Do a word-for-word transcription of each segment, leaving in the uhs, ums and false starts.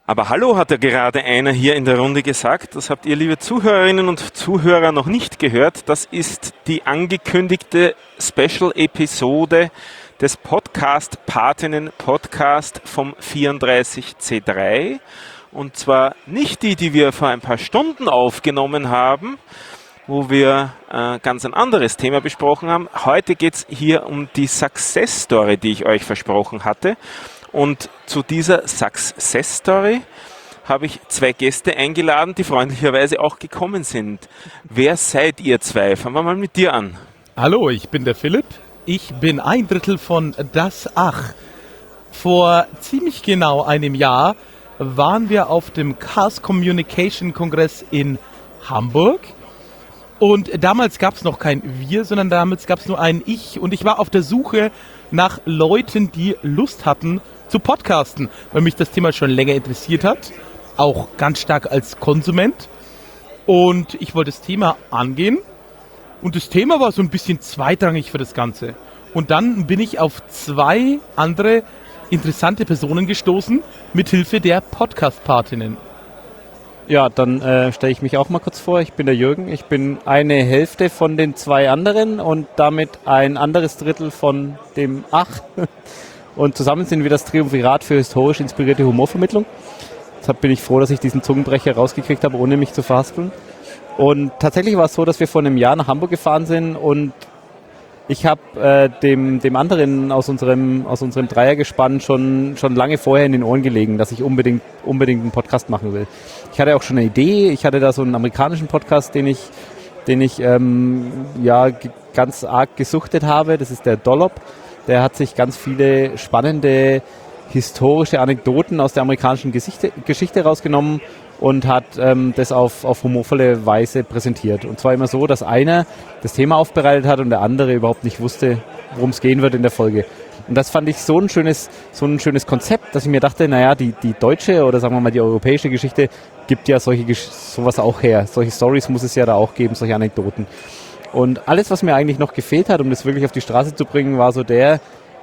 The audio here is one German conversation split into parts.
Aber hallo, hat ja gerade einer hier in der Runde gesagt. Das habt ihr, liebe Zuhörerinnen und Zuhörer, noch nicht gehört. Das ist die angekündigte Special-Episode des Podcast-Patinnen-Podcast vom vierunddreißig C drei. Und zwar nicht die, die wir vor ein paar Stunden aufgenommen haben, wo wir äh, ganz ein anderes Thema besprochen haben. Heute geht es hier um die Success Story, die ich euch versprochen hatte. Und zu dieser Success Story habe ich zwei Gäste eingeladen, die freundlicherweise auch gekommen sind. Wer seid ihr zwei? Fangen wir mal mit dir an. Hallo, ich bin der Philipp. Ich bin ein Drittel von Das Ach. Vor ziemlich genau einem Jahr waren wir auf dem Chaos Communication Kongress in Hamburg. Und damals gab es noch kein Wir, sondern damals gab es nur ein Ich. Und ich war auf der Suche nach Leuten, die Lust hatten zu podcasten, weil mich das Thema schon länger interessiert hat, auch ganz stark als Konsument. Und ich wollte das Thema angehen und das Thema war so ein bisschen zweitrangig für das Ganze. Und dann bin ich auf zwei andere interessante Personen gestoßen, mithilfe der Podcast-Patinnen. Ja, dann äh, stelle ich mich auch mal kurz vor. Ich bin der Jürgen. Ich bin eine Hälfte von den zwei anderen und damit ein anderes Drittel von dem Ach. Und zusammen sind wir das Triumvirat für historisch inspirierte Humorvermittlung. Deshalb bin ich froh, dass ich diesen Zungenbrecher rausgekriegt habe, ohne mich zu verhaspeln. Und tatsächlich war es so, dass wir vor einem Jahr nach Hamburg gefahren sind und ich habe äh, dem, dem anderen aus unserem, aus unserem Dreiergespann schon, schon lange vorher in den Ohren gelegen, dass ich unbedingt, unbedingt einen Podcast machen will. Ich hatte auch schon eine Idee. Ich hatte da so einen amerikanischen Podcast, den ich, den ich ähm, ja, g- ganz arg gesuchtet habe. Das ist der Dollop. Der hat sich ganz viele spannende historische Anekdoten aus der amerikanischen Geschichte, Geschichte rausgenommen und hat ähm, das auf, auf humorvolle Weise präsentiert. Und zwar immer so, dass einer das Thema aufbereitet hat und der andere überhaupt nicht wusste, worum es gehen wird in der Folge. Und das fand ich so ein schönes, so ein schönes Konzept, dass ich mir dachte, naja, die, die deutsche oder sagen wir mal die europäische Geschichte gibt ja solche sowas auch her. Solche Stories muss es ja da auch geben, solche Anekdoten. Und alles, was mir eigentlich noch gefehlt hat, um das wirklich auf die Straße zu bringen, war so der,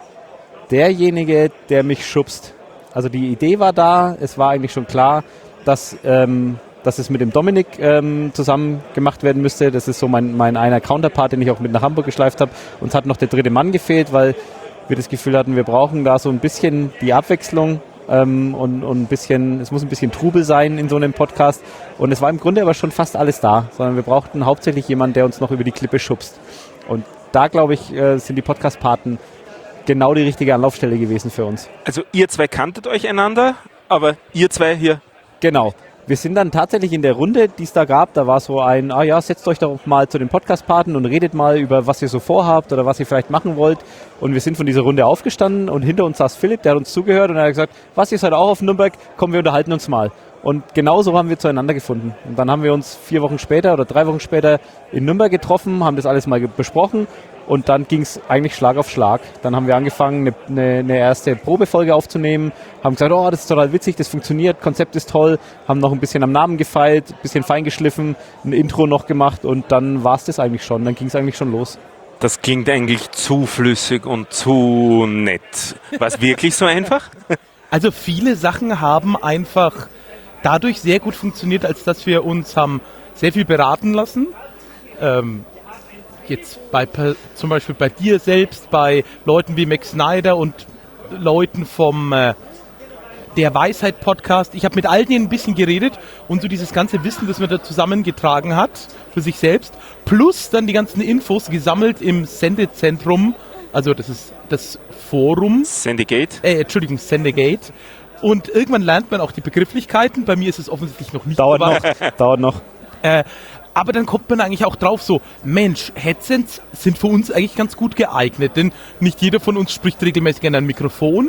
derjenige, der mich schubst. Also die Idee war da, es war eigentlich schon klar, dass, ähm, dass es mit dem Dominik ähm, zusammen gemacht werden müsste. Das ist so mein, mein einer Counterpart, den ich auch mit nach Hamburg geschleift habe. Uns hat noch der dritte Mann gefehlt, weil wir das Gefühl hatten, wir brauchen da so ein bisschen die Abwechslung ähm, und, und ein bisschen, es muss ein bisschen Trubel sein in so einem Podcast. Und es war im Grunde aber schon fast alles da, sondern wir brauchten hauptsächlich jemanden, der uns noch über die Klippe schubst. Und da, glaube ich, äh, sind die Podcast-Paten genau die richtige Anlaufstelle gewesen für uns. Also ihr zwei kanntet euch einander, aber ihr zwei hier... Genau. Wir sind dann tatsächlich in der Runde, die es da gab, da war so ein, ah ja, setzt euch doch mal zu den Podcast-Paten und redet mal über, was ihr so vorhabt oder was ihr vielleicht machen wollt. Und wir sind von dieser Runde aufgestanden und hinter uns saß Philipp, der hat uns zugehört und er hat gesagt, was, ihr seid auch auf Nürnberg? Komm, wir unterhalten uns mal. Und genau so haben wir zueinander gefunden. Und dann haben wir uns vier Wochen später oder drei Wochen später in Nürnberg getroffen, haben das alles mal besprochen. Und dann ging es eigentlich Schlag auf Schlag. Dann haben wir angefangen, eine, eine, eine erste Probefolge aufzunehmen, haben gesagt, oh, das ist total witzig, das funktioniert, Konzept ist toll, haben noch ein bisschen am Namen gefeilt, ein bisschen feingeschliffen, ein Intro noch gemacht und dann war es das eigentlich schon, dann ging es eigentlich schon los. Das klingt eigentlich zu flüssig und zu nett. War es wirklich so einfach? Also viele Sachen haben einfach dadurch sehr gut funktioniert, als dass wir uns haben sehr viel beraten lassen. Ähm, Jetzt bei zum Beispiel bei dir selbst, bei Leuten wie Max Snyder und Leuten vom äh, Der Weisheit Podcast. Ich habe mit all denen ein bisschen geredet und so dieses ganze Wissen, das man da zusammengetragen hat für sich selbst, plus dann die ganzen Infos gesammelt im Sendezentrum, also das ist das Forum. Sendegate? Äh, Entschuldigung, Sendegate. Und irgendwann lernt man auch die Begrifflichkeiten. Bei mir ist es offensichtlich noch nicht Dauert noch, dauert noch. Äh, Aber dann kommt man eigentlich auch drauf so, Mensch, Headsets sind für uns eigentlich ganz gut geeignet, denn nicht jeder von uns spricht regelmäßig an ein Mikrofon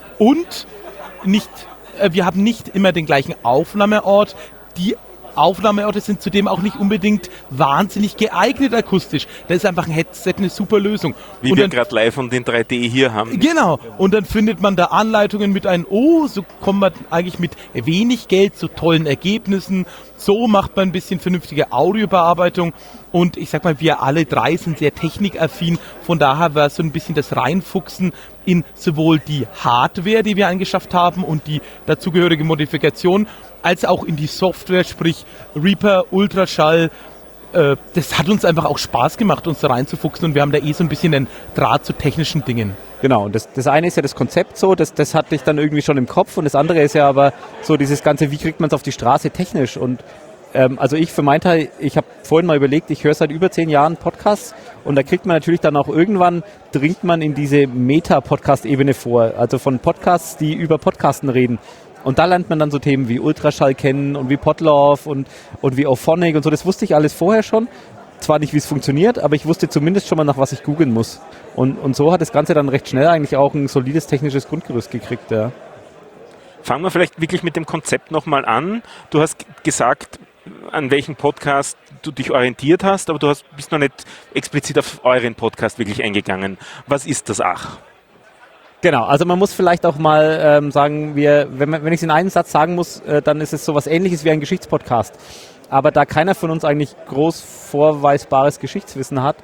und nicht, äh, wir haben nicht immer den gleichen Aufnahmeort. Die Aufnahmeorte sind zudem auch nicht unbedingt wahnsinnig geeignet akustisch. Da ist einfach ein Headset eine super Lösung. Wie und wir dann, gerade live und in drei D hier haben. Genau. Und dann findet man da Anleitungen mit einem, oh, so kommt man eigentlich mit wenig Geld zu tollen Ergebnissen. So macht man ein bisschen vernünftige Audiobearbeitung. Und ich sag mal, wir alle drei sind sehr technikaffin. Von daher war es so ein bisschen das Reinfuchsen in sowohl die Hardware, die wir angeschafft haben und die dazugehörige Modifikation, als auch in die Software, sprich Reaper, Ultraschall. Äh, das hat uns einfach auch Spaß gemacht, uns da reinzufuchsen, und wir haben da eh so ein bisschen einen Draht zu technischen Dingen. Genau, das, das eine ist ja das Konzept so, das, das hatte ich dann irgendwie schon im Kopf, und das andere ist ja aber so dieses Ganze, wie kriegt man es auf die Straße technisch, und ähm, also ich für meinen Teil, ich habe vorhin mal überlegt, ich höre seit über zehn Jahren Podcasts, und da kriegt man natürlich dann auch irgendwann, dringt man in diese Meta-Podcast-Ebene vor, also von Podcasts, die über Podcasten reden. Und da lernt man dann so Themen wie Ultraschall kennen und wie Podlove und, und wie Auphonic und so. Das wusste ich alles vorher schon. Zwar nicht, wie es funktioniert, aber ich wusste zumindest schon mal, nach was ich googeln muss. Und, und so hat das Ganze dann recht schnell eigentlich auch ein solides technisches Grundgerüst gekriegt. Ja. Fangen wir vielleicht wirklich mit dem Konzept nochmal an. Du hast g- gesagt, an welchem Podcast du dich orientiert hast, aber du hast, bist noch nicht explizit auf euren Podcast wirklich eingegangen. Was ist das Ach? Genau, also man muss vielleicht auch mal ähm, sagen, wir, wenn, man, wenn ich es in einem Satz sagen muss, äh, dann ist es so was Ähnliches wie ein Geschichtspodcast. Aber da keiner von uns eigentlich groß vorweisbares Geschichtswissen hat,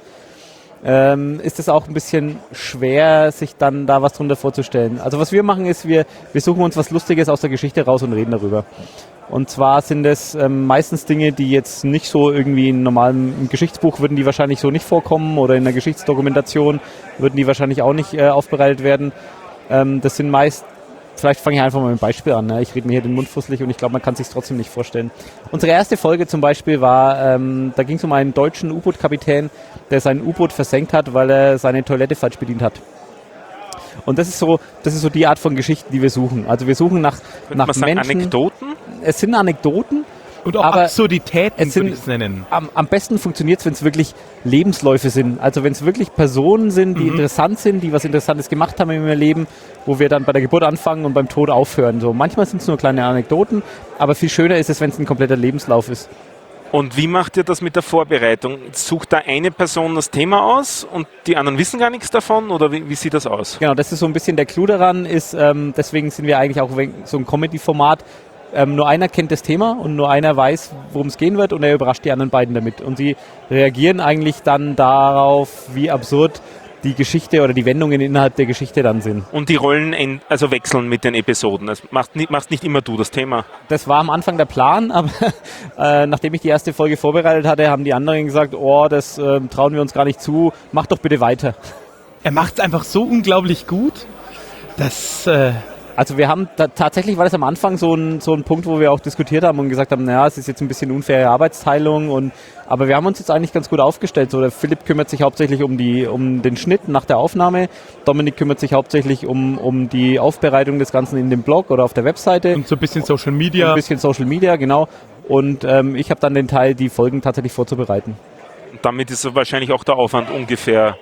ähm, ist es auch ein bisschen schwer, sich dann da was drunter vorzustellen. Also was wir machen ist, wir, wir suchen uns was Lustiges aus der Geschichte raus und reden darüber. Und zwar sind es ähm, meistens Dinge, die jetzt nicht so irgendwie in normalem im Geschichtsbuch würden die wahrscheinlich so nicht vorkommen, oder in der Geschichtsdokumentation würden die wahrscheinlich auch nicht äh, aufbereitet werden. Ähm, das sind meist, vielleicht fange ich einfach mal mit einem Beispiel an. Ne? Ich rede mir hier den Mund fusselig und ich glaube, man kann es sich trotzdem nicht vorstellen. Unsere erste Folge zum Beispiel war, ähm, da ging es um einen deutschen U-Boot-Kapitän, der sein U-Boot versenkt hat, weil er seine Toilette falsch bedient hat. Und das ist so, das ist so die Art von Geschichten, die wir suchen. Also wir suchen nach, nach man sagen, Menschen. Anekdoten? Es sind Anekdoten. Und auch aber Absurditäten, es würde sind, ich es nennen. Am, am besten funktioniert es, wenn es wirklich Lebensläufe sind. Also wenn es wirklich Personen sind, die mhm. interessant sind, die was Interessantes gemacht haben in ihrem Leben, wo wir dann bei der Geburt anfangen und beim Tod aufhören. So, manchmal sind es nur kleine Anekdoten, aber viel schöner ist es, wenn es ein kompletter Lebenslauf ist. Und wie macht ihr das mit der Vorbereitung? Sucht da eine Person das Thema aus und die anderen wissen gar nichts davon, oder wie, wie sieht das aus? Genau, das ist so ein bisschen der Clou daran, ist, ähm, deswegen sind wir eigentlich auch so ein Comedy-Format. Ähm, nur einer kennt das Thema und nur einer weiß, worum es gehen wird, und er überrascht die anderen beiden damit. Und sie reagieren eigentlich dann darauf, wie absurd die Geschichte oder die Wendungen innerhalb der Geschichte dann sind. Und die Rollen en- also wechseln mit den Episoden. Das machst nicht, machst nicht immer du das Thema. Das war am Anfang der Plan, aber äh, nachdem ich die erste Folge vorbereitet hatte, haben die anderen gesagt, oh, das äh, trauen wir uns gar nicht zu, mach doch bitte weiter. Er macht es einfach so unglaublich gut, dass... Äh Also wir haben, da, tatsächlich war das am Anfang so ein, so ein Punkt, wo wir auch diskutiert haben und gesagt haben, naja, es ist jetzt ein bisschen unfaire Arbeitsteilung, und aber wir haben uns jetzt eigentlich ganz gut aufgestellt. So, der Philipp kümmert sich hauptsächlich um die, um den Schnitt nach der Aufnahme, Dominik kümmert sich hauptsächlich um, um die Aufbereitung des Ganzen in dem Blog oder auf der Webseite. Und so ein bisschen Social Media. Ein bisschen Social Media, genau. Und ähm, ich habe dann den Teil, die Folgen tatsächlich vorzubereiten. Und damit ist wahrscheinlich auch der Aufwand ungefähr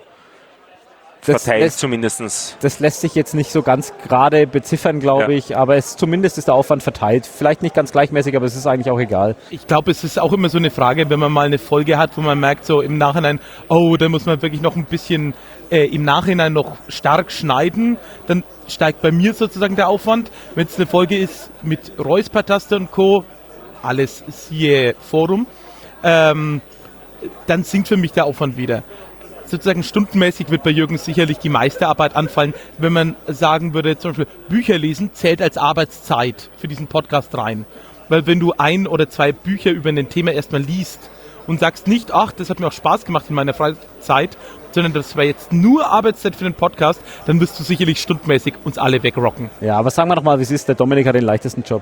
Das verteilt lässt, zumindest. Das lässt sich jetzt nicht so ganz gerade beziffern, glaube Ja. ich, aber es, zumindest ist der Aufwand verteilt. Vielleicht nicht ganz gleichmäßig, aber es ist eigentlich auch egal. Ich glaube, es ist auch immer so eine Frage, wenn man mal eine Folge hat, wo man merkt, so im Nachhinein, oh, da muss man wirklich noch ein bisschen äh, im Nachhinein noch stark schneiden, dann steigt bei mir sozusagen der Aufwand. Wenn es eine Folge ist mit Räuspertaste und Co., alles siehe Forum, ähm, dann sinkt für mich der Aufwand wieder. Sozusagen stundenmäßig wird bei Jürgen sicherlich die meiste Arbeit anfallen, wenn man sagen würde, zum Beispiel Bücher lesen zählt als Arbeitszeit für diesen Podcast rein. Weil wenn du ein oder zwei Bücher über ein Thema erstmal liest und sagst nicht, ach, das hat mir auch Spaß gemacht in meiner Freizeit, sondern das war jetzt nur Arbeitszeit für den Podcast, dann wirst du sicherlich stundenmäßig uns alle wegrocken. Ja, aber sagen wir doch mal, wie es ist, der Dominik hat den leichtesten Job.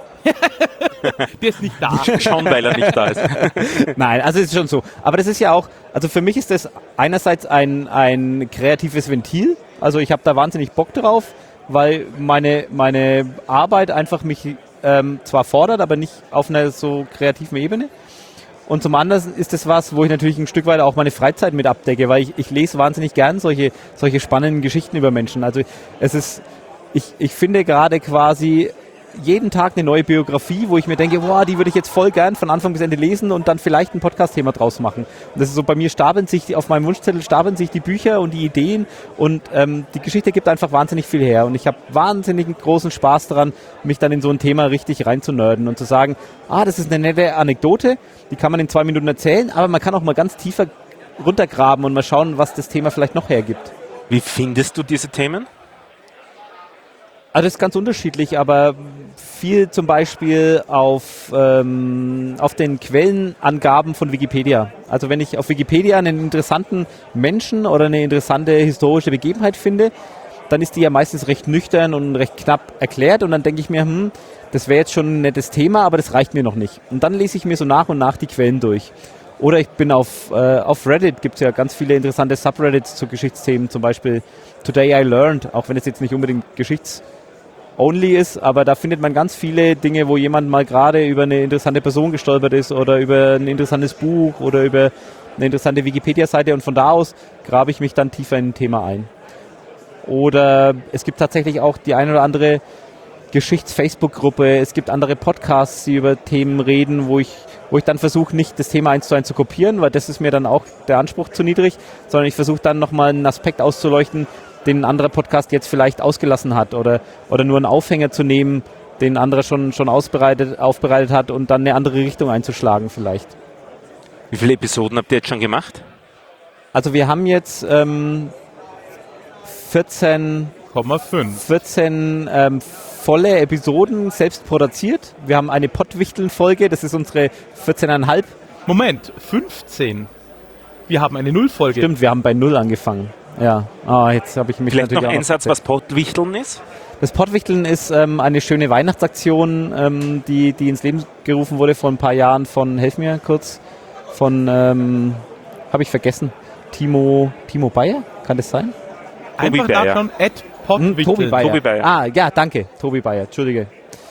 Der ist nicht da. Schon, weil er nicht da ist. Nein, also es ist schon so. Aber das ist ja auch, also für mich ist das einerseits ein, ein kreatives Ventil. Also ich habe da wahnsinnig Bock drauf, weil meine, meine Arbeit einfach mich ähm, zwar fordert, aber nicht auf einer so kreativen Ebene. Und zum anderen ist das was, wo ich natürlich ein Stück weit auch meine Freizeit mit abdecke, weil ich, ich lese wahnsinnig gern solche, solche spannenden Geschichten über Menschen. Also es ist, ich, ich finde gerade quasi, jeden Tag eine neue Biografie, wo ich mir denke, boah, die würde ich jetzt voll gern von Anfang bis Ende lesen und dann vielleicht ein Podcast-Thema draus machen. Und das ist so, bei mir stapeln sich, auf meinem Wunschzettel stapeln sich die Bücher und die Ideen und ähm, die Geschichte gibt einfach wahnsinnig viel her. Und ich habe wahnsinnig großen Spaß daran, mich dann in so ein Thema richtig reinzunörden und zu sagen, ah, das ist eine nette Anekdote, die kann man in zwei Minuten erzählen, aber man kann auch mal ganz tiefer runtergraben und mal schauen, was das Thema vielleicht noch hergibt. Wie findest du diese Themen? Also das ist ganz unterschiedlich, aber viel zum Beispiel auf, ähm, auf den Quellenangaben von Wikipedia. Also wenn ich auf Wikipedia einen interessanten Menschen oder eine interessante historische Begebenheit finde, dann ist die ja meistens recht nüchtern und recht knapp erklärt und dann denke ich mir, hm, das wäre jetzt schon ein nettes Thema, aber das reicht mir noch nicht. Und dann lese ich mir so nach und nach die Quellen durch. Oder ich bin auf, äh, auf Reddit, gibt es ja ganz viele interessante Subreddits zu Geschichtsthemen, zum Beispiel Today I Learned, auch wenn es jetzt nicht unbedingt Geschichts only ist, aber da findet man ganz viele Dinge, wo jemand mal gerade über eine interessante Person gestolpert ist oder über ein interessantes Buch oder über eine interessante Wikipedia-Seite und von da aus grabe ich mich dann tiefer in ein Thema ein. Oder es gibt tatsächlich auch die eine oder andere Geschichts-Facebook-Gruppe, es gibt andere Podcasts, die über Themen reden, wo ich, wo ich dann versuche, nicht das Thema eins zu eins zu kopieren, weil das ist mir dann auch der Anspruch zu niedrig, sondern ich versuche dann nochmal einen Aspekt auszuleuchten, den ein anderer Podcast jetzt vielleicht ausgelassen hat oder, oder nur einen Aufhänger zu nehmen, den ein anderer schon, schon ausbereitet, aufbereitet hat und dann eine andere Richtung einzuschlagen vielleicht. Wie viele Episoden habt ihr jetzt schon gemacht? Also wir haben jetzt ähm, vierzehn Komma fünf. vierzehn ähm, volle Episoden selbst produziert. Wir haben eine Pottwichteln-Folge, das ist unsere vierzehn Komma fünf. Moment, fünfzehn. Wir haben eine Null-Folge. Stimmt, wir haben bei Null angefangen. Ja, ah, jetzt habe ich mich Vielleicht natürlich noch auch ein Satz, was Pottwichteln ist? Das Pottwichteln ist ähm, eine schöne Weihnachtsaktion, ähm, die, die ins Leben gerufen wurde vor ein paar Jahren von, helf mir kurz, von, ähm, habe ich vergessen, Timo, Timo Bayer, kann das sein? Einfach nachschauen, at Hm, Tobi Bayer. Tobi Bayer. Ah, ja, danke, Tobi Bayer, Entschuldige.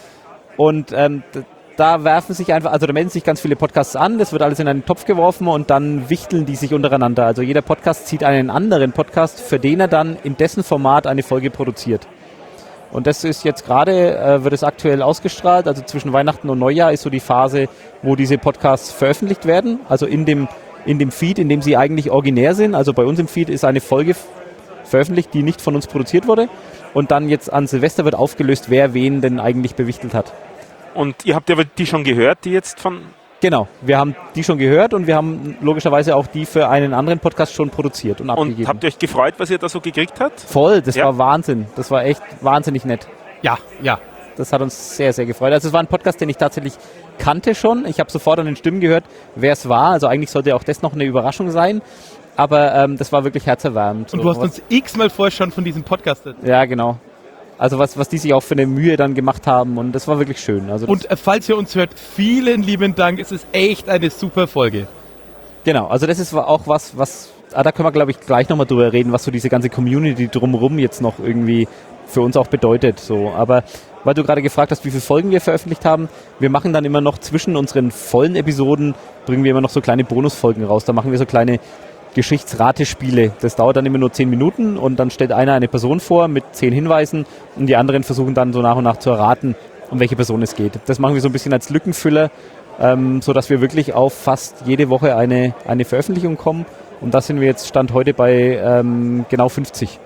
Und ähm, d- da werfen sich einfach, also da melden sich ganz viele Podcasts an, das wird alles in einen Topf geworfen und dann wichteln die sich untereinander. Also jeder Podcast zieht einen anderen Podcast, für den er dann in dessen Format eine Folge produziert. Und das ist jetzt gerade, äh, wird es aktuell ausgestrahlt, also zwischen Weihnachten und Neujahr ist so die Phase, wo diese Podcasts veröffentlicht werden, also in dem, in dem Feed, in dem sie eigentlich originär sind. Also bei uns im Feed ist eine Folge f- veröffentlicht, die nicht von uns produziert wurde und dann jetzt an Silvester wird aufgelöst, wer wen denn eigentlich bewichtelt hat. Und ihr habt ja die schon gehört, die jetzt von... Genau, wir haben die schon gehört und wir haben logischerweise auch die für einen anderen Podcast schon produziert und abgegeben. Und habt ihr euch gefreut, was ihr da so gekriegt habt? Voll, das Ja. war Wahnsinn. Das war echt wahnsinnig nett. Ja, ja. Das hat uns sehr, sehr gefreut. Also es war ein Podcast, den ich tatsächlich kannte schon. Ich habe sofort an den Stimmen gehört, wer es war. Also eigentlich sollte auch das noch eine Überraschung sein. Aber ähm, das war wirklich herzerwärmend. Und So du hast was- uns x-mal vorher schon von diesem Podcast erzählt. Ja, genau. Also was, was die sich auch für eine Mühe dann gemacht haben und das war wirklich schön. Also das, Und äh, falls ihr uns hört, vielen lieben Dank. Es ist echt eine super Folge. genau, also das ist auch was, was, ah, da können wir glaube ich gleich nochmal drüber reden, was so diese ganze Community drumherum jetzt noch irgendwie für uns auch bedeutet. So. Aber weil du gerade gefragt hast, wie viele Folgen wir veröffentlicht haben, wir machen dann immer noch zwischen unseren vollen Episoden, bringen wir immer noch so kleine Bonusfolgen raus. Da machen wir so kleine Geschichtsratespiele. Das dauert dann immer nur zehn Minuten und dann stellt einer eine Person vor mit zehn Hinweisen und die anderen versuchen dann so nach und nach zu erraten, um welche Person es geht. Das machen wir so ein bisschen als Lückenfüller, ähm, sodass wir wirklich auf fast jede Woche eine, eine Veröffentlichung kommen und da sind wir jetzt Stand heute bei ähm, genau fünfzig.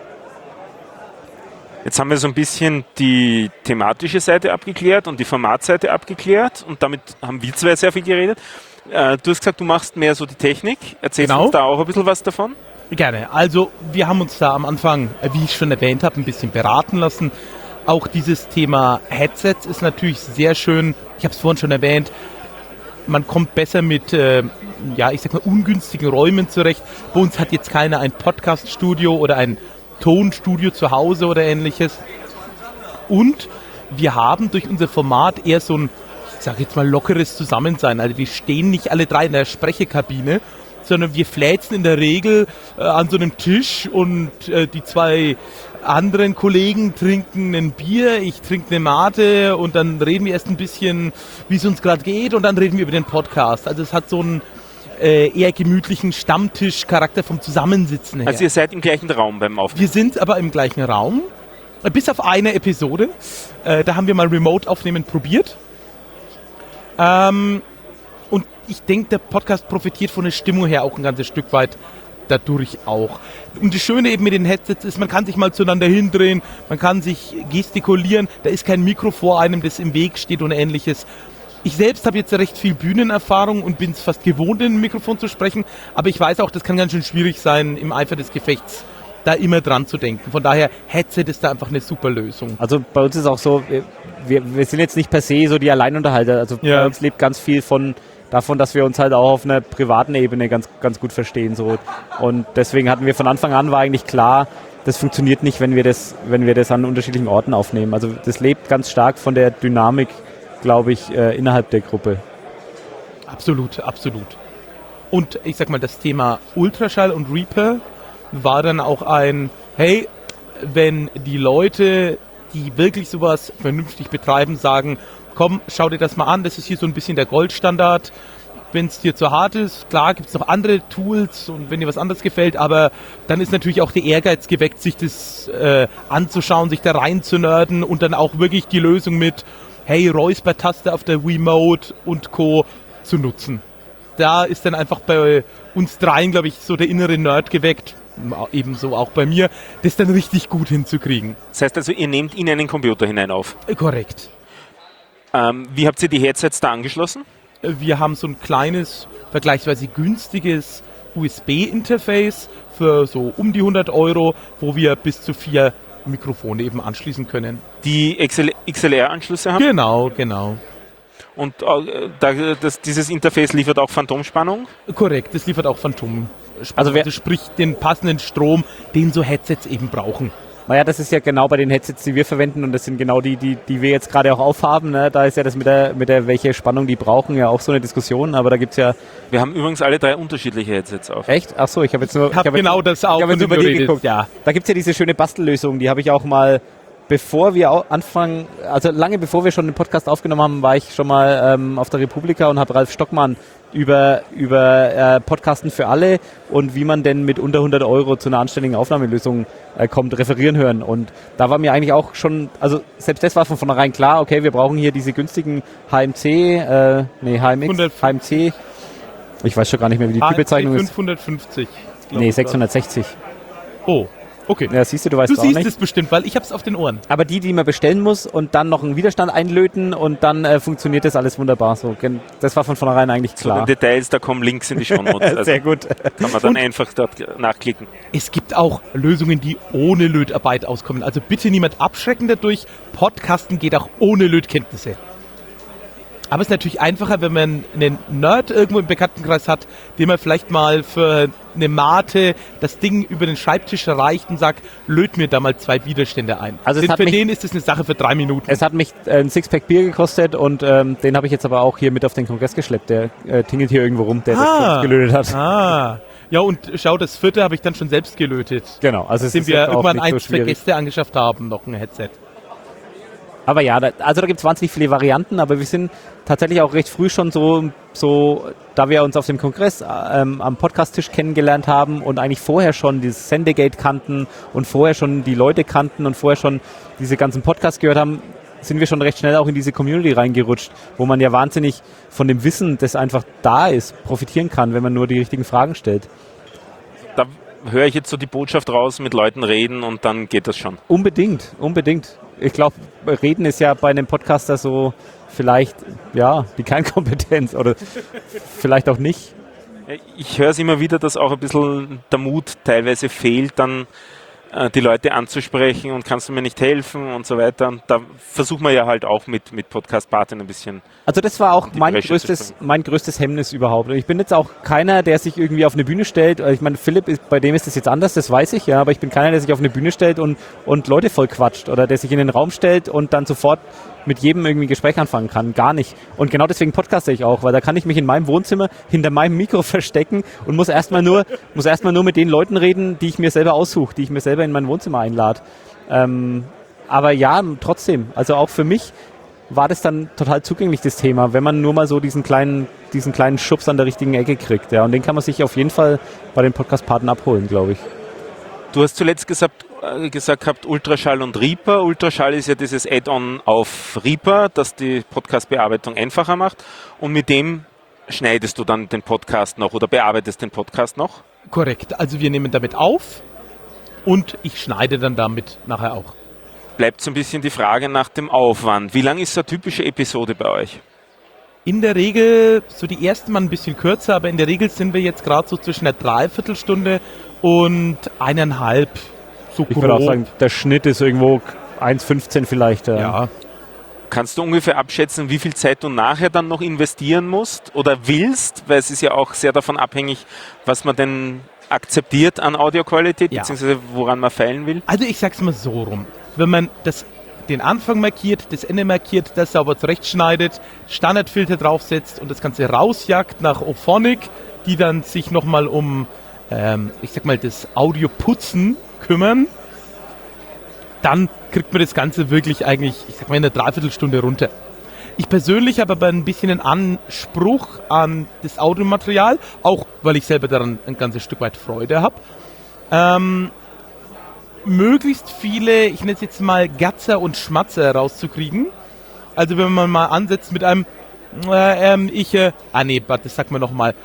Jetzt haben wir so ein bisschen die thematische Seite abgeklärt und die Formatseite abgeklärt und damit haben wir zwei sehr viel geredet. Äh, du hast gesagt, du machst mehr so die Technik. Erzählst Genau. uns da auch ein bisschen was davon? Gerne. Also wir haben uns da am Anfang, äh, wie ich schon erwähnt habe, ein bisschen beraten lassen. Auch dieses Thema Headsets ist natürlich sehr schön. Ich habe es vorhin schon erwähnt. Man kommt besser mit, äh, ja, ich sag mal, ungünstigen Räumen zurecht. Bei uns hat jetzt keiner ein Podcast-Studio oder ein Tonstudio zu Hause oder ähnliches. Und wir haben durch unser Format eher so ein, ich sage jetzt mal, lockeres Zusammensein. Also wir stehen nicht alle drei in der Sprechekabine, sondern wir fläzen in der Regel äh, an so einem Tisch und äh, die zwei anderen Kollegen trinken ein Bier, ich trinke eine Mate und dann reden wir erst ein bisschen, wie es uns gerade geht und dann reden wir über den Podcast. Also es hat so einen äh, eher gemütlichen Stammtisch-Charakter vom Zusammensitzen her. Also ihr seid im gleichen Raum beim Aufnehmen. Wir sind aber im gleichen Raum. Bis auf eine Episode. Äh, da haben wir mal Remote-Aufnehmen probiert. Ähm, und ich denke, der Podcast profitiert von der Stimmung her auch ein ganzes Stück weit dadurch auch. Und das Schöne eben mit den Headsets ist, man kann sich mal zueinander hindrehen, man kann sich gestikulieren, da ist kein Mikro vor einem, das im Weg steht und ähnliches. Ich selbst habe jetzt recht viel Bühnenerfahrung und bin es fast gewohnt, in ein Mikrofon zu sprechen, aber ich weiß auch, das kann ganz schön schwierig sein, im Eifer des Gefechts da immer dran zu denken. Von daher, Headset ist da einfach eine super Lösung. Also bei uns ist auch so, wir, wir sind jetzt nicht per se so die Alleinunterhalter. Also ja. Bei uns lebt ganz viel von davon, dass wir uns halt auch auf einer privaten Ebene ganz, ganz gut verstehen. So. Und deswegen hatten wir von Anfang an, war eigentlich klar, das funktioniert nicht, wenn wir das, wenn wir das an unterschiedlichen Orten aufnehmen. Also das lebt ganz stark von der Dynamik, glaube ich, äh, innerhalb der Gruppe. Absolut, absolut. Und ich sag mal, das Thema Ultraschall und Reaper war dann auch ein, hey, wenn die Leute, die wirklich sowas vernünftig betreiben, sagen, komm, schau dir das mal an, das ist hier so ein bisschen der Goldstandard. Wenn es dir zu hart ist, klar, gibt es noch andere Tools und wenn dir was anderes gefällt, aber dann ist natürlich auch der Ehrgeiz geweckt, sich das äh, anzuschauen, sich da rein zu nerden und dann auch wirklich die Lösung mit, hey, Räusper-Taste auf der Wiimote und Co. zu nutzen. Da ist dann einfach bei uns dreien, glaube ich, so der innere Nerd geweckt, ebenso auch bei mir, das dann richtig gut hinzukriegen. Das heißt also, ihr nehmt in einen Computer hinein auf? Korrekt. Ähm, wie habt ihr die Headsets da angeschlossen? Wir haben so ein kleines, vergleichsweise günstiges U S B-Interface für so um die hundert Euro, wo wir bis zu vier Mikrofone eben anschließen können. Die X L R-Anschlüsse haben? Genau, genau. Und äh, da, das, dieses Interface liefert auch Phantomspannung? Korrekt, das liefert auch Phantomspannung. Also, also sprich den passenden Strom, den so Headsets eben brauchen. Naja, das ist ja genau bei den Headsets, die wir verwenden und das sind genau die, die, die wir jetzt gerade auch aufhaben. Ne? Da ist ja das mit der, mit der, welche Spannung die brauchen, ja auch so eine Diskussion, aber da gibt's ja... Wir haben übrigens alle drei unterschiedliche Headsets auf. Echt? Ach so, ich habe jetzt nur... Ich habe hab genau jetzt, das auch. Ich habe jetzt über die geguckt. Ja. Da gibt's ja diese schöne Bastellösung, die habe ich auch mal... Bevor wir anfangen, also lange bevor wir schon den Podcast aufgenommen haben, war ich schon mal ähm, auf der Republika und habe Ralf Stockmann über, über äh, Podcasten für alle und wie man denn mit unter hundert Euro zu einer anständigen Aufnahmelösung äh, kommt, referieren hören. Und da war mir eigentlich auch schon, also selbst das war von vornherein klar, okay, wir brauchen hier diese günstigen H M C, äh, nee, H M X, H M C, ich weiß schon gar nicht mehr, wie die Typbezeichnung ist. fünfhundertfünfzig. Nee, sechshundertsechzig. Oh. Okay. Ja, siehst du, du weißt du auch nicht. Du siehst es bestimmt, weil ich habe es auf den Ohren. Aber die, die man bestellen muss und dann noch einen Widerstand einlöten und dann äh, funktioniert das alles wunderbar. So, das war von vornherein eigentlich klar. Zu den Details, da kommen Links in die Shownotes. Also sehr gut. Kann man dann und einfach dort nachklicken. Es gibt auch Lösungen, die ohne Lötarbeit auskommen. Also bitte niemand abschrecken dadurch. Podcasten geht auch ohne Lötkenntnisse. Aber es ist natürlich einfacher, wenn man einen Nerd irgendwo im Bekanntenkreis hat, dem man vielleicht mal für eine Mate das Ding über den Schreibtisch reicht und sagt, löt mir da mal zwei Widerstände ein. Also es hat für mich, den ist es eine Sache für drei Minuten. Es hat mich äh, ein Sixpack Bier gekostet und ähm, den habe ich jetzt aber auch hier mit auf den Kongress geschleppt. Der äh, tingelt hier irgendwo rum, der ah, das gelötet hat. Ah, ja, und schau, das vierte habe ich dann schon selbst gelötet. Genau. Also es Nachdem ist wir irgendwann so eins für Gäste angeschafft haben, noch ein Headset. Aber ja, da, also da gibt es wahnsinnig viele Varianten, aber wir sind tatsächlich auch recht früh schon so, so da wir uns auf dem Kongress ähm, am Podcast-Tisch kennengelernt haben und eigentlich vorher schon dieses Sendegate kannten und vorher schon die Leute kannten und vorher schon diese ganzen Podcasts gehört haben, sind wir schon recht schnell auch in diese Community reingerutscht, wo man ja wahnsinnig von dem Wissen, das einfach da ist, profitieren kann, wenn man nur die richtigen Fragen stellt. Da höre ich jetzt so die Botschaft raus, mit Leuten reden und dann geht das schon. Unbedingt, unbedingt. Ich glaube, reden ist ja bei einem Podcaster so vielleicht, ja, die Kernkompetenz oder vielleicht auch nicht. Ich höre es immer wieder, dass auch ein bisschen der Mut teilweise fehlt, dann äh, die Leute anzusprechen und kannst du mir nicht helfen und so weiter. Und da versuchen wir ja halt auch mit, mit Podcast-Partnern ein bisschen. Also das war auch mein größtes, mein größtes Hemmnis überhaupt. Ich bin jetzt auch keiner, der sich irgendwie auf eine Bühne stellt. Ich meine, Philipp, ist, bei dem ist das jetzt anders, das weiß ich, ja, aber ich bin keiner, der sich auf eine Bühne stellt und, und Leute voll quatscht oder der sich in den Raum stellt und dann sofort mit jedem irgendwie ein Gespräch anfangen kann. Gar nicht. Und genau deswegen podcaste ich auch, weil da kann ich mich in meinem Wohnzimmer hinter meinem Mikro verstecken und muss erstmal nur, muss erstmal nur mit den Leuten reden, die ich mir selber aussuche, die ich mir selber in mein Wohnzimmer einlade. Ähm, aber ja, trotzdem, also auch für mich war das dann total zugänglich, das Thema, wenn man nur mal so diesen kleinen, diesen kleinen Schubs an der richtigen Ecke kriegt. Ja. Und den kann man sich auf jeden Fall bei den Podcast-Partnern abholen, glaube ich. Du hast zuletzt gesagt, äh, gesagt gehabt, Ultraschall und Reaper. Ultraschall ist ja dieses Add-on auf Reaper, das die Podcast-Bearbeitung einfacher macht. Und mit dem schneidest du dann den Podcast noch oder bearbeitest den Podcast noch? Korrekt. Also wir nehmen damit auf und ich schneide dann damit nachher auch. Bleibt so ein bisschen die Frage nach dem Aufwand. Wie lang ist so eine typische Episode bei euch? In der Regel, so die ersten Mal ein bisschen kürzer, aber in der Regel sind wir jetzt gerade so zwischen einer Dreiviertelstunde und eineinhalb, so Ich würde auch sagen, der Schnitt ist irgendwo eins fünfzehn vielleicht. Ja. Ja. Kannst du ungefähr abschätzen, wie viel Zeit du nachher dann noch investieren musst oder willst? Weil es ist ja auch sehr davon abhängig, was man denn akzeptiert an Audioqualität, Ja. beziehungsweise woran man feilen will. Also ich sag's mal so rum. Wenn man das, den Anfang markiert, das Ende markiert, das sauber zurechtschneidet, Standardfilter draufsetzt und das Ganze rausjagt nach Auphonic, die dann sich nochmal um, ähm, ich sag mal, das Audioputzen kümmern, dann kriegt man das Ganze wirklich eigentlich, ich sag mal, in einer Dreiviertelstunde runter. Ich persönlich habe aber ein bisschen einen Anspruch an das Audiomaterial, auch weil ich selber daran ein ganzes Stück weit Freude habe. Ähm, möglichst viele, ich nenne es jetzt mal Gatzer und Schmatzer rauszukriegen. Also wenn man mal ansetzt mit einem, äh, ähm, ich, äh, ah nee, warte, das sagt man nochmal,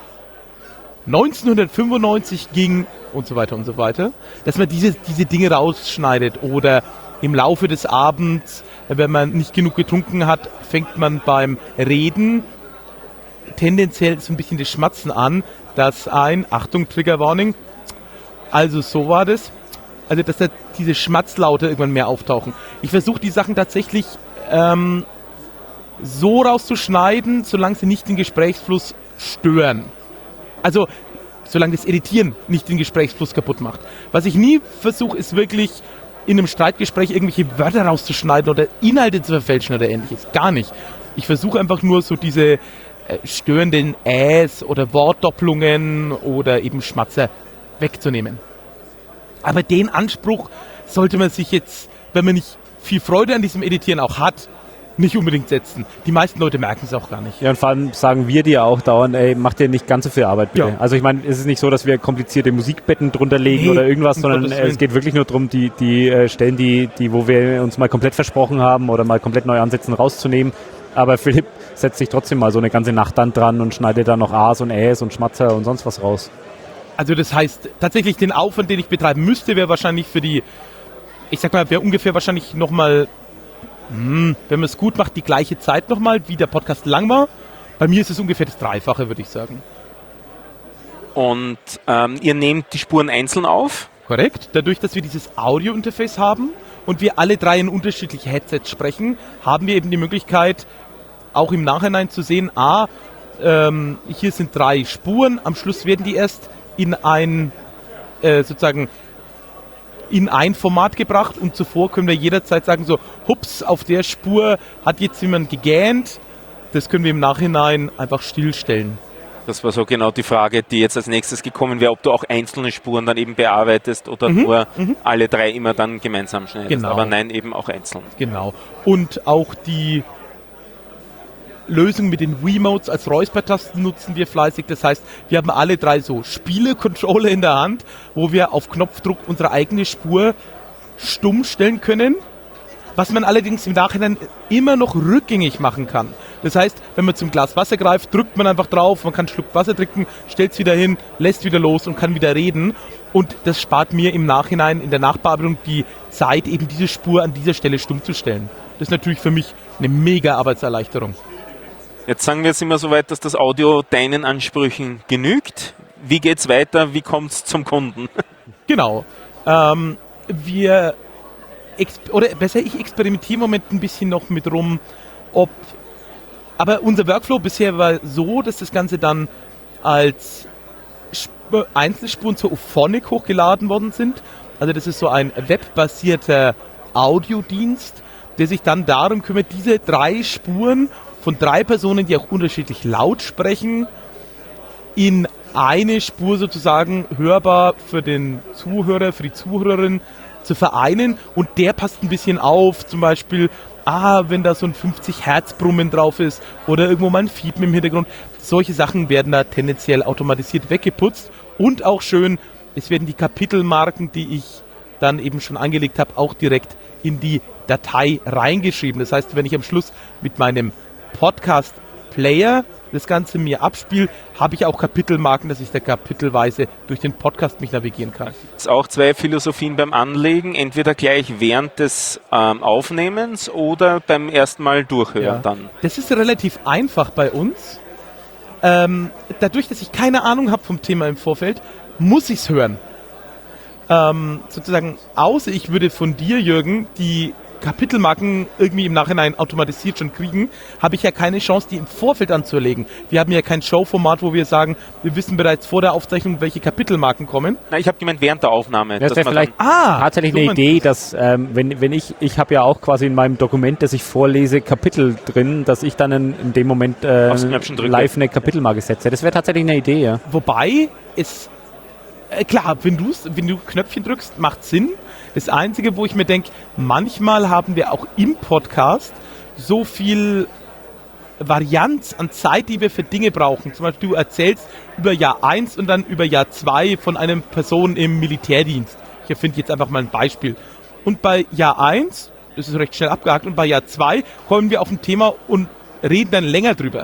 neunzehnhundertfünfundneunzig ging und so weiter und so weiter, dass man diese, diese Dinge rausschneidet oder im Laufe des Abends, wenn man nicht genug getrunken hat, fängt man beim Reden tendenziell so ein bisschen das Schmatzen an, dass ein, Achtung, Trigger Warning, also so war das, also dass da diese Schmatzlaute irgendwann mehr auftauchen. Ich versuche die Sachen tatsächlich ähm, so rauszuschneiden, solange sie nicht den Gesprächsfluss stören. Also solange das Editieren nicht den Gesprächsfluss kaputt macht. Was ich nie versuche, ist wirklich in einem Streitgespräch irgendwelche Wörter rauszuschneiden oder Inhalte zu verfälschen oder ähnliches. Gar nicht. Ich versuche einfach nur so diese äh, störenden Äs oder Wortdoppelungen oder eben Schmatzer wegzunehmen. Aber den Anspruch sollte man sich jetzt, wenn man nicht viel Freude an diesem Editieren auch hat, nicht unbedingt setzen. Die meisten Leute merken es auch gar nicht. Ja, und vor allem sagen wir dir auch dauernd, ey, mach dir nicht ganz so viel Arbeit, bitte. Ja. Also ich meine, es ist nicht so, dass wir komplizierte Musikbetten drunter legen Nee, oder irgendwas, um sondern Gottes äh, Willen. es geht wirklich nur darum, die, die äh, Stellen, die, die, wo wir uns mal komplett versprochen haben oder mal komplett neu ansetzen, rauszunehmen. Aber Philipp setzt sich trotzdem mal so eine ganze Nacht dann dran und schneidet da noch A's und Ä's und Schmatzer und sonst was raus. Also das heißt, tatsächlich den Aufwand, den ich betreiben müsste, wäre wahrscheinlich für die, ich sag mal, wäre ungefähr wahrscheinlich nochmal, hm, wenn man es gut macht, die gleiche Zeit nochmal, wie der Podcast lang war. Bei mir ist es ungefähr das Dreifache, würde ich sagen. Und ähm, ihr nehmt die Spuren einzeln auf? Korrekt. Dadurch, dass wir dieses Audio-Interface haben und wir alle drei in unterschiedliche Headsets sprechen, haben wir eben die Möglichkeit, auch im Nachhinein zu sehen, ah, ähm, hier sind drei Spuren, am Schluss werden die erst in ein, äh, sozusagen, in ein Format gebracht und zuvor können wir jederzeit sagen, so, hups, auf der Spur hat jetzt jemand gegähnt. Das können wir im Nachhinein einfach stillstellen. Das war so genau die Frage, die jetzt als nächstes gekommen wäre, ob du auch einzelne Spuren dann eben bearbeitest oder Mhm, nur mhm. alle drei immer dann gemeinsam schneidest. Genau. Aber nein, eben auch einzeln. Genau. Und auch die Lösung mit den Wiimotes als Räuspertasten nutzen wir fleißig. Das heißt, wir haben alle drei so Spiele-Controller in der Hand, wo wir auf Knopfdruck unsere eigene Spur stumm stellen können, was man allerdings im Nachhinein immer noch rückgängig machen kann. Das heißt, wenn man zum Glas Wasser greift, drückt man einfach drauf, man kann einen Schluck Wasser trinken, stellt es wieder hin, lässt wieder los und kann wieder reden. Und das spart mir im Nachhinein in der Nachbearbeitung die Zeit, eben diese Spur an dieser Stelle stumm zu stellen. Das ist natürlich für mich eine mega Arbeitserleichterung. Jetzt sagen wir jetzt immer so weit, dass das Audio deinen Ansprüchen genügt. Wie geht's weiter? Wie kommt's zum Kunden? Genau. Ähm, wir, exp- oder besser, ich experimentiere im Moment ein bisschen noch mit rum, ob, aber unser Workflow bisher war so, dass das Ganze dann als Sp- Einzelspuren zur Auphonic hochgeladen worden sind. Also das ist so ein webbasierter Audiodienst, der sich dann darum kümmert, diese drei Spuren von drei Personen, die auch unterschiedlich laut sprechen, in eine Spur sozusagen hörbar für den Zuhörer, für die Zuhörerin zu vereinen. Und der passt ein bisschen auf, zum Beispiel, ah, wenn da so ein fünfzig Hertz Brummen drauf ist oder irgendwo mal ein Fiepen im Hintergrund. Solche Sachen werden da tendenziell automatisiert weggeputzt und auch schön es werden die Kapitelmarken, die ich dann eben schon angelegt habe, auch direkt in die Datei reingeschrieben. Das heißt, wenn ich am Schluss mit meinem Podcast-Player das Ganze mir abspiele, habe ich auch Kapitelmarken, dass ich da kapitelweise durch den Podcast mich navigieren kann. Es gibt auch zwei Philosophien beim Anlegen, entweder gleich während des ähm, Aufnehmens oder beim ersten Mal durchhören Ja. dann. Das ist relativ einfach bei uns. Ähm, dadurch, dass ich keine Ahnung habe vom Thema im Vorfeld, muss ich es hören. Ähm, sozusagen, außer ich würde von dir, Jürgen, die Kapitelmarken irgendwie im Nachhinein automatisiert schon kriegen, habe ich ja keine Chance, die im Vorfeld anzulegen. Wir haben ja kein Showformat, wo wir sagen, wir wissen bereits vor der Aufzeichnung, welche Kapitelmarken kommen. Na, ich habe gemeint während der Aufnahme. Das dass wäre man vielleicht dann- Ah, tatsächlich so eine man- Idee, dass ähm, wenn, wenn ich, ich habe ja auch quasi in meinem Dokument, das ich vorlese, Kapitel drin, dass ich dann in, in dem Moment äh, Aufs Knöpfchen drücke. live eine Kapitelmarke setze. Das wäre tatsächlich eine Idee, ja. Wobei es, äh, klar, wenn, du's, wenn du Knöpfchen drückst, macht Sinn. Das Einzige, wo ich mir denke, manchmal haben wir auch im Podcast so viel Varianz an Zeit, die wir für Dinge brauchen. Zum Beispiel, du erzählst über Jahr eins und dann über Jahr zwei von einer Person im Militärdienst. Ich erfinde jetzt einfach mal ein Beispiel. Und bei Jahr eins, das ist recht schnell abgehakt, und bei Jahr zwei kommen wir auf ein Thema und reden dann länger drüber.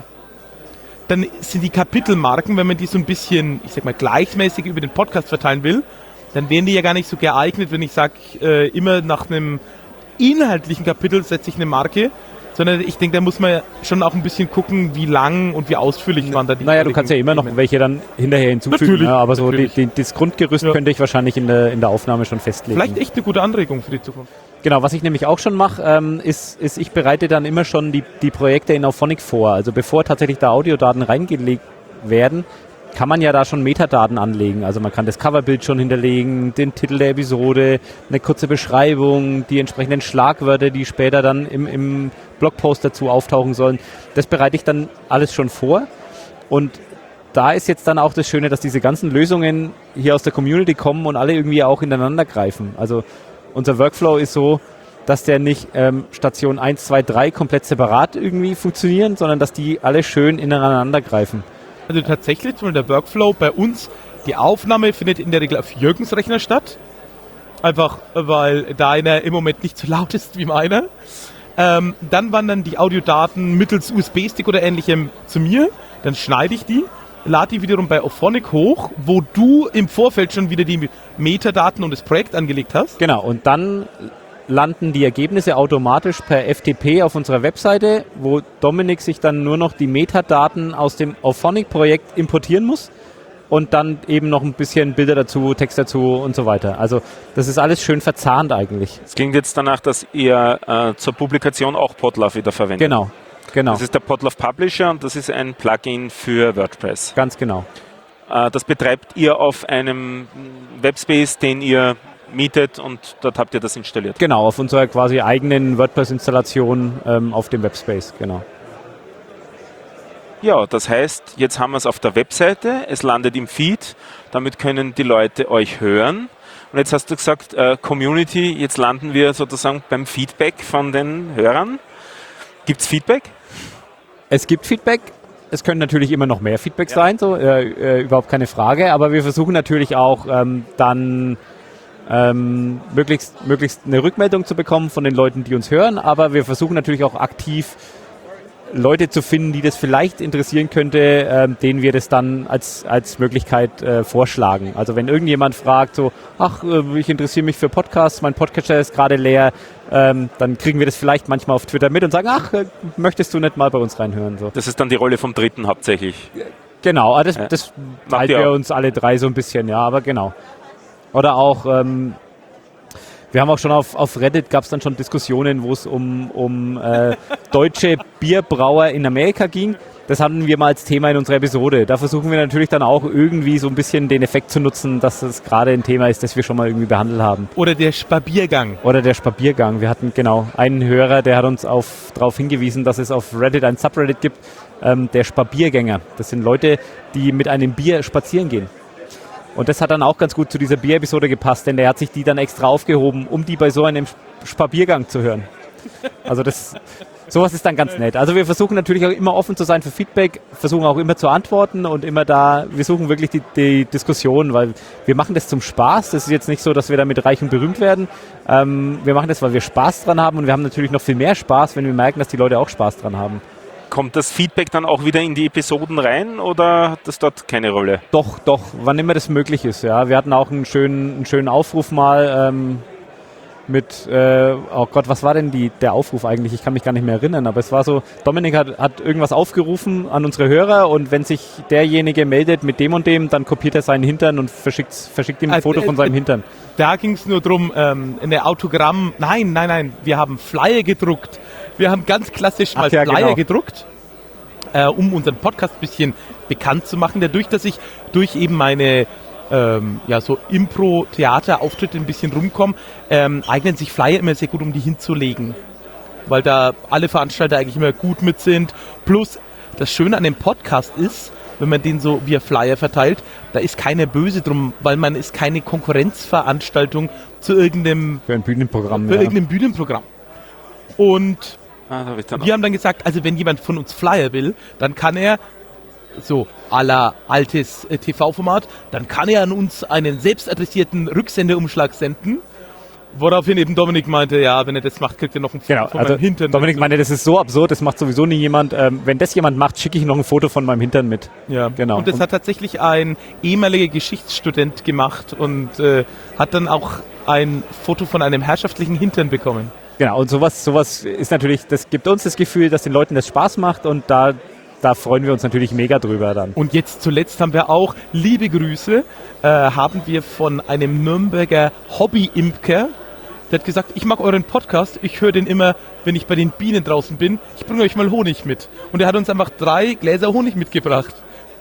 Dann sind die Kapitelmarken, wenn man die so ein bisschen, ich sag mal, gleichmäßig über den Podcast verteilen will, dann wären die ja gar nicht so geeignet, wenn ich sage, äh, immer nach einem inhaltlichen Kapitel setze ich eine Marke, sondern ich denke, da muss man schon auch ein bisschen gucken, wie lang und wie ausführlich waren da die Naja, du kannst ja immer noch Themen. welche dann hinterher hinzufügen, Natürlich, ja, aber so die, natürlich. die, das Grundgerüst Ja. könnte ich wahrscheinlich in der, in der Aufnahme schon festlegen. Vielleicht echt eine gute Anregung für die Zukunft. Genau, was ich nämlich auch schon mache, ähm, ist, ist, ich bereite dann immer schon die, die Projekte in Auphonic vor. Also bevor tatsächlich da Audiodaten reingelegt werden, kann man ja da schon Metadaten anlegen. Also man kann das Coverbild schon hinterlegen, den Titel der Episode, eine kurze Beschreibung, die entsprechenden Schlagwörter, die später dann im, im Blogpost dazu auftauchen sollen. Das bereite ich dann alles schon vor. Und da ist jetzt dann auch das Schöne, dass diese ganzen Lösungen hier aus der Community kommen und alle irgendwie auch ineinander greifen. Also unser Workflow ist so, dass der nicht ähm, Station eins, zwei, drei komplett separat irgendwie funktionieren, sondern dass die alle schön ineinander greifen. Also tatsächlich, zum Beispiel der Workflow bei uns, die Aufnahme findet in der Regel auf Jürgens Rechner statt. Einfach, weil deiner im Moment nicht so laut ist wie meiner. Ähm, dann wandern die Audiodaten mittels U S B-Stick oder ähnlichem zu mir. Dann schneide ich die, lade die wiederum bei Auphonic hoch, wo du im Vorfeld schon wieder die Metadaten und das Projekt angelegt hast. Genau, und dann landen die Ergebnisse automatisch per F T P auf unserer Webseite, wo Dominik sich dann nur noch die Metadaten aus dem Auphonic-Projekt importieren muss und dann eben noch ein bisschen Bilder dazu, Text dazu und so weiter. Also das ist alles schön verzahnt eigentlich. Es klingt jetzt danach, dass ihr äh, zur Publikation auch Podlove wieder verwendet. Genau, genau, Das ist der Podlove Publisher und das ist ein Plugin für WordPress. ganz genau. Äh, das betreibt ihr auf einem Webspace, den ihr mietet und dort habt ihr das installiert. Genau, auf unserer quasi eigenen WordPress-Installation ähm, auf dem Webspace, genau. Ja, das heißt, jetzt haben wir es auf der Webseite, es landet im Feed, damit können die Leute euch hören. Und jetzt hast du gesagt, äh, Community, jetzt landen wir sozusagen beim Feedback von den Hörern. Gibt es Feedback? Es gibt Feedback. Es können natürlich immer noch mehr Feedback Ja. sein, so äh, äh, überhaupt keine Frage. Aber wir versuchen natürlich auch ähm, dann ähm, möglichst, möglichst eine Rückmeldung zu bekommen von den Leuten, die uns hören. Aber wir versuchen natürlich auch aktiv Leute zu finden, die das vielleicht interessieren könnte, ähm, denen wir das dann als, als Möglichkeit äh, vorschlagen. Also wenn irgendjemand fragt, so, ach, äh, ich interessiere mich für Podcasts, mein Podcatcher ist gerade leer, ähm, dann kriegen wir das vielleicht manchmal auf Twitter mit und sagen, ach, äh, möchtest du nicht mal bei uns reinhören? So. Das ist dann die Rolle vom Dritten hauptsächlich. Genau, aber das, Ja. das Macht teilen ihr wir auch. uns alle drei so ein bisschen, ja, aber genau. Oder auch, ähm, wir haben auch schon auf, auf Reddit gab es dann schon Diskussionen, wo es um, um äh, deutsche Bierbrauer in Amerika ging. Das hatten wir mal als Thema in unserer Episode. Da versuchen wir natürlich dann auch irgendwie so ein bisschen den Effekt zu nutzen, dass das gerade ein Thema ist, das wir schon mal irgendwie behandelt haben. Oder der Spabiergang. Oder der Spabiergang. Wir hatten genau einen Hörer, der hat uns auf, darauf hingewiesen, dass es auf Reddit ein Subreddit gibt, ähm, der Spabiergänger. Das sind Leute, die mit einem Bier spazieren gehen. Und das hat dann auch ganz gut zu dieser Bier-Episode gepasst, denn der hat sich die dann extra aufgehoben, um die bei so einem Spabiergang zu hören. Also das, sowas ist dann ganz nett. Also wir versuchen natürlich auch immer offen zu sein für Feedback, versuchen auch immer zu antworten und immer da, wir suchen wirklich die, die Diskussion, weil wir machen das zum Spaß. Das ist jetzt nicht so, dass wir damit reich und berühmt werden. Ähm, wir machen das, weil wir Spaß dran haben und wir haben natürlich noch viel mehr Spaß, wenn wir merken, dass die Leute auch Spaß dran haben. Kommt das Feedback dann auch wieder in die Episoden rein oder hat das dort keine Rolle? Doch, doch, wann immer das möglich ist. Ja, wir hatten auch einen schönen, einen schönen Aufruf mal ähm, mit, äh, oh Gott, was war denn die, der Aufruf eigentlich? Ich kann mich gar nicht mehr erinnern, aber es war so, Dominik hat, hat irgendwas aufgerufen an unsere Hörer und wenn sich derjenige meldet mit dem und dem, dann kopiert er seinen Hintern und verschickt, verschickt ihm ein Also, Foto von äh, seinem Hintern. Da ging es nur darum, ähm, eine Autogramm, nein, nein, nein, wir haben Flyer gedruckt. Wir haben ganz klassisch mal Ach ja, Flyer genau. gedruckt, äh, um unseren Podcast ein bisschen bekannt zu machen, dadurch, dass ich durch eben meine ähm, ja, so Impro-Theater-Auftritte ein bisschen rumkomme, ähm, eignen sich Flyer immer sehr gut, um die hinzulegen. Weil da alle Veranstalter eigentlich immer gut mit sind. Plus, das Schöne an dem Podcast ist, wenn man den so via Flyer verteilt, da ist keiner böse drum, weil man ist keine Konkurrenzveranstaltung zu irgendeinem, Für ein Bühnenprogramm. für Ja. irgendeinem Bühnenprogramm. Und Ah, da hab ich dann wir haben dann gesagt, also wenn jemand von uns Flyer will, dann kann er, so à la altes äh, T V-Format, dann kann er an uns einen selbstadressierten Rücksendeumschlag senden, woraufhin eben Dominik meinte, ja, wenn er das macht, kriegt er noch ein Foto Genau, von also meinem Hintern. Dominik meinte, das ist so absurd, das macht sowieso nie jemand. Ähm, wenn das jemand macht, schicke ich noch ein Foto von meinem Hintern mit. Ja, Genau. Und das Und- hat tatsächlich ein ehemaliger Geschichtsstudent gemacht und äh, hat dann auch ein Foto von einem herrschaftlichen Hintern bekommen. Genau, und sowas, sowas ist natürlich, das gibt uns das Gefühl, dass den Leuten das Spaß macht und da, da freuen wir uns natürlich mega drüber dann. Und jetzt zuletzt haben wir auch, liebe Grüße, äh, haben wir von einem Nürnberger Hobby-Imker, der hat gesagt, ich mag euren Podcast, ich höre den immer, wenn ich bei den Bienen draußen bin, ich bringe euch mal Honig mit. Und er hat uns einfach drei Gläser Honig mitgebracht.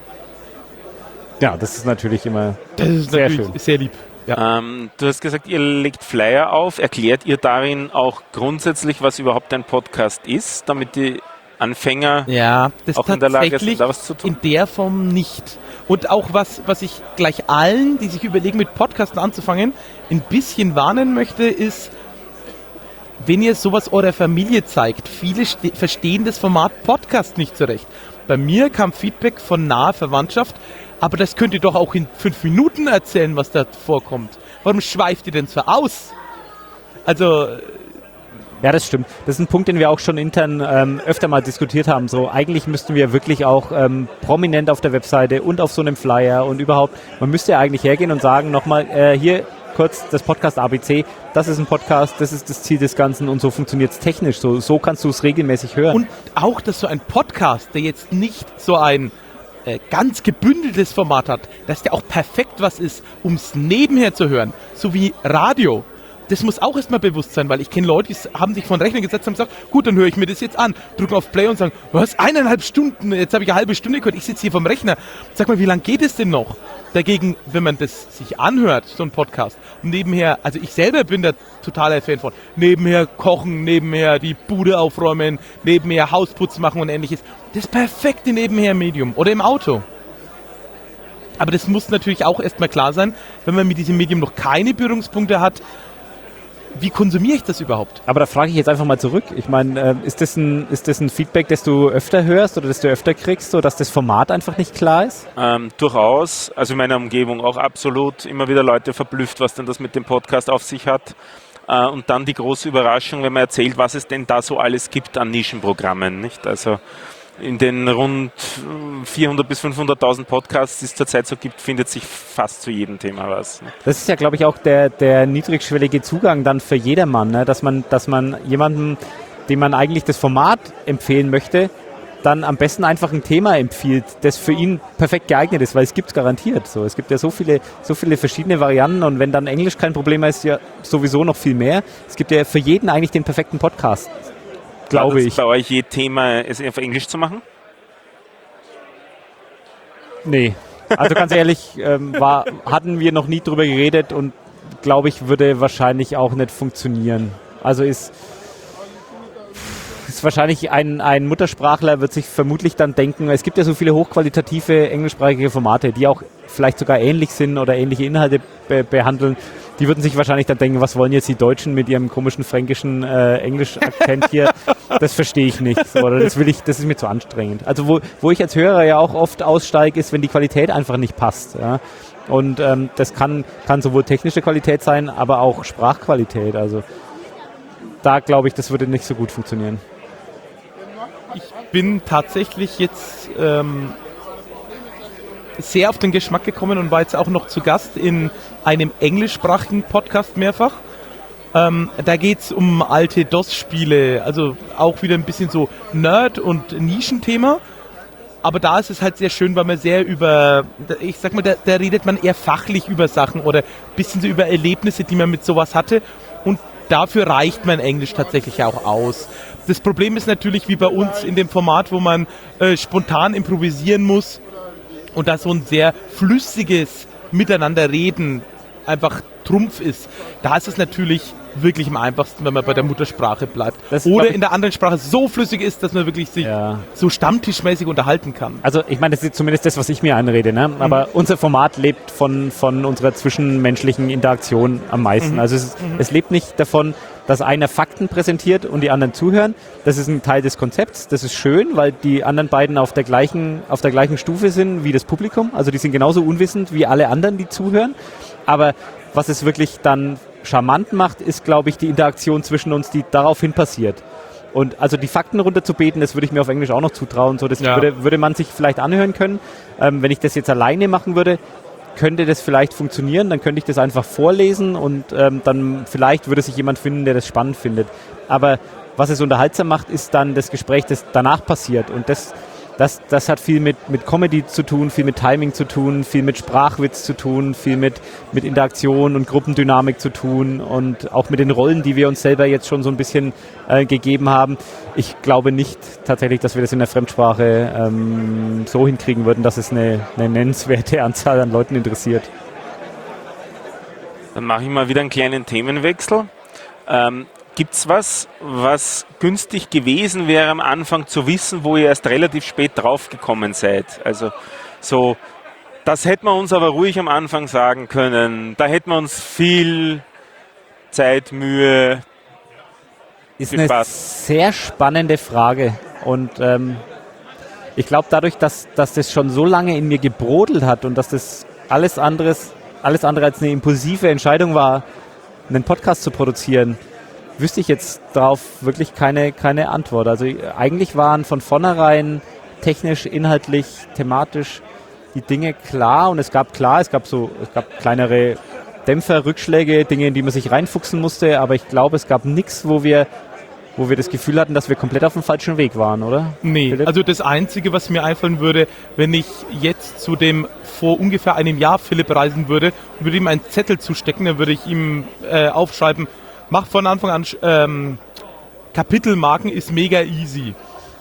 Ja, das ist natürlich immer Das ist sehr natürlich schön. sehr lieb. Ja. Ähm, du hast gesagt, ihr legt Flyer auf. Erklärt ihr darin auch grundsätzlich, was überhaupt ein Podcast ist, damit die Anfänger Ja, das auch in der Lage tatsächlich sind, da was zu tun? in der Form nicht. Und auch was, was ich gleich allen, die sich überlegen, mit Podcasten anzufangen, ein bisschen warnen möchte, ist, wenn ihr sowas eurer Familie zeigt, viele ste- verstehen das Format Podcast nicht so recht. Bei mir kam Feedback von naher Verwandtschaft, aber das könnt ihr doch auch in fünf Minuten erzählen, was da vorkommt. Warum schweift ihr denn so aus? Also, Ja, das stimmt. Das ist ein Punkt, den wir auch schon intern ähm, öfter mal diskutiert haben. So, eigentlich müssten wir wirklich auch ähm, prominent auf der Webseite und auf so einem Flyer und überhaupt, man müsste ja eigentlich hergehen und sagen, nochmal, äh, hier kurz das Podcast A B C, das ist ein Podcast, das ist das Ziel des Ganzen und so funktioniert es technisch. So, so kannst du es regelmäßig hören. und auch, dass so ein Podcast, der jetzt nicht so ein äh, ganz gebündeltes Format hat, dass der auch perfekt was ist, um es nebenher zu hören, so wie Radio. Das muss auch erstmal bewusst sein, weil ich kenne Leute, die s- haben sich vor den Rechner gesetzt und haben gesagt, gut, dann höre ich mir das jetzt an, drücken auf Play und sagen, was, eineinhalb Stunden, jetzt habe ich eine halbe Stunde gehört, ich sitze hier vom Rechner. Sag mal, wie lange geht es denn noch? Dagegen, wenn man das sich anhört, so ein Podcast, und nebenher, also ich selber bin da totaler Fan von, nebenher kochen, nebenher die Bude aufräumen, nebenher Hausputz machen und ähnliches. Das perfekte Nebenher-Medium. Oder im Auto. Aber das muss natürlich auch erstmal klar sein, wenn man mit diesem Medium noch keine Berührungspunkte hat, wie konsumiere ich das überhaupt? Aber da frage ich jetzt einfach mal zurück. Ich meine, äh, ist, das ein, ist das ein Feedback, das du öfter hörst oder das du öfter kriegst, so dass das Format einfach nicht klar ist? Ähm, durchaus, also in meiner Umgebung auch absolut immer wieder Leute verblüfft, was denn das mit dem Podcast auf sich hat. Äh, und dann die große Überraschung, wenn man erzählt, was es denn da so alles gibt an Nischenprogrammen. Nicht? Also in den rund vierhundert bis fünfhunderttausend Podcasts, die es zurzeit so gibt, findet sich fast zu jedem Thema was. Ne? Das ist ja, glaube ich, auch der, der niedrigschwellige Zugang dann für jedermann, ne? dass man, dass man jemandem, dem man eigentlich das Format empfehlen möchte, dann am besten einfach ein Thema empfiehlt, das für ihn perfekt geeignet ist, weil es gibt es garantiert. So. Es gibt ja so viele, so viele verschiedene Varianten und wenn dann Englisch kein Problem ist, ja sowieso noch viel mehr. Es gibt ja für jeden eigentlich den perfekten Podcast, glaube War das ich. bei euch je Thema, es auf Englisch zu machen? Nee, also ganz ehrlich, ähm, war, hatten wir noch nie drüber geredet und glaube ich, würde wahrscheinlich auch nicht funktionieren. Also ist, ist wahrscheinlich ein, ein Muttersprachler wird sich vermutlich dann denken, es gibt ja so viele hochqualitative englischsprachige Formate, die auch vielleicht sogar ähnlich sind oder ähnliche Inhalte be- behandeln. Die würden sich wahrscheinlich dann denken, was wollen jetzt die Deutschen mit ihrem komischen fränkischen äh, Englisch-Akzent hier? Das verstehe ich nicht. So, oder das will ich, das ist mir zu anstrengend. Also wo, wo ich als Hörer ja auch oft aussteige, ist, wenn die Qualität einfach nicht passt. Ja? Und ähm, das kann, kann sowohl technische Qualität sein, aber auch Sprachqualität. Also da glaube ich, das würde nicht so gut funktionieren. Ich bin tatsächlich jetzt ähm, sehr auf den Geschmack gekommen und war jetzt auch noch zu Gast in einem englischsprachigen Podcast mehrfach. Ähm, da geht es um alte DOS-Spiele, also auch wieder ein bisschen so Nerd- und Nischenthema. Aber da ist es halt sehr schön, weil man sehr über, ich sag mal, da, da redet man eher fachlich über Sachen oder ein bisschen so über Erlebnisse, die man mit sowas hatte. Und dafür reicht mein Englisch tatsächlich auch aus. Das Problem ist natürlich wie bei uns in dem Format, wo man äh, spontan improvisieren muss und da so ein sehr flüssiges Miteinanderreden einfach Trumpf ist. Da ist es natürlich wirklich am einfachsten, wenn man bei der Muttersprache bleibt. Das Oder in der anderen Sprache so flüssig ist, dass man wirklich sich ja. so stammtischmäßig unterhalten kann. Also ich meine, das ist zumindest das, was ich mir einrede. Ne? Aber mhm. unser Format lebt von, von unserer zwischenmenschlichen Interaktion am meisten. Mhm. Also es, ist, mhm. es lebt nicht davon, dass einer Fakten präsentiert und die anderen zuhören. Das ist ein Teil des Konzepts. Das ist schön, weil die anderen beiden auf der gleichen, auf der gleichen Stufe sind wie das Publikum. Also die sind genauso unwissend wie alle anderen, die zuhören. Aber was es wirklich dann charmant macht, ist, glaube ich, die Interaktion zwischen uns, die daraufhin passiert. Und also die Fakten runterzubeten, das würde ich mir auf Englisch auch noch zutrauen. So, das ja. würde, würde man sich vielleicht anhören können. Ähm, wenn ich das jetzt alleine machen würde, könnte das vielleicht funktionieren. Dann könnte ich das einfach vorlesen und ähm, dann vielleicht würde sich jemand finden, der das spannend findet. Aber was es unterhaltsam macht, ist dann das Gespräch, das danach passiert. Und das Das, das hat viel mit, mit Comedy zu tun, viel mit Timing zu tun, viel mit Sprachwitz zu tun, viel mit, mit Interaktion und Gruppendynamik zu tun und auch mit den Rollen, die wir uns selber jetzt schon so ein bisschen äh, gegeben haben. Ich glaube nicht tatsächlich, dass wir das in der Fremdsprache ähm, so hinkriegen würden, dass es eine, eine nennenswerte Anzahl an Leuten interessiert. Dann mache ich mal wieder einen kleinen Themenwechsel. Ähm, Gibt es was, was günstig gewesen wäre am Anfang zu wissen, wo ihr erst relativ spät draufgekommen seid? Also so, das hätten wir uns aber ruhig am Anfang sagen können. Da hätten wir uns viel Zeit, Mühe, ist eine Spaß. Sehr spannende Frage. Und ähm, ich glaube dadurch, dass, dass das schon so lange in mir gebrodelt hat und dass das alles anderes, alles andere als eine impulsive Entscheidung war, einen Podcast zu produzieren, wüsste ich jetzt darauf wirklich keine, keine Antwort. Also eigentlich waren von vornherein technisch, inhaltlich, thematisch die Dinge klar und es gab klar, es gab so, es gab kleinere Dämpfer, Rückschläge, Dinge, in die man sich reinfuchsen musste, aber ich glaube, es gab nichts, wo wir wo wir das Gefühl hatten, dass wir komplett auf dem falschen Weg waren, oder? Nee, Philipp? Also das Einzige, was mir einfallen würde, wenn ich jetzt zu dem vor ungefähr einem Jahr Philipp reisen würde und würde ihm einen Zettel zustecken, dann würde ich ihm äh, aufschreiben, mach von Anfang an ähm, Kapitelmarken ist mega easy.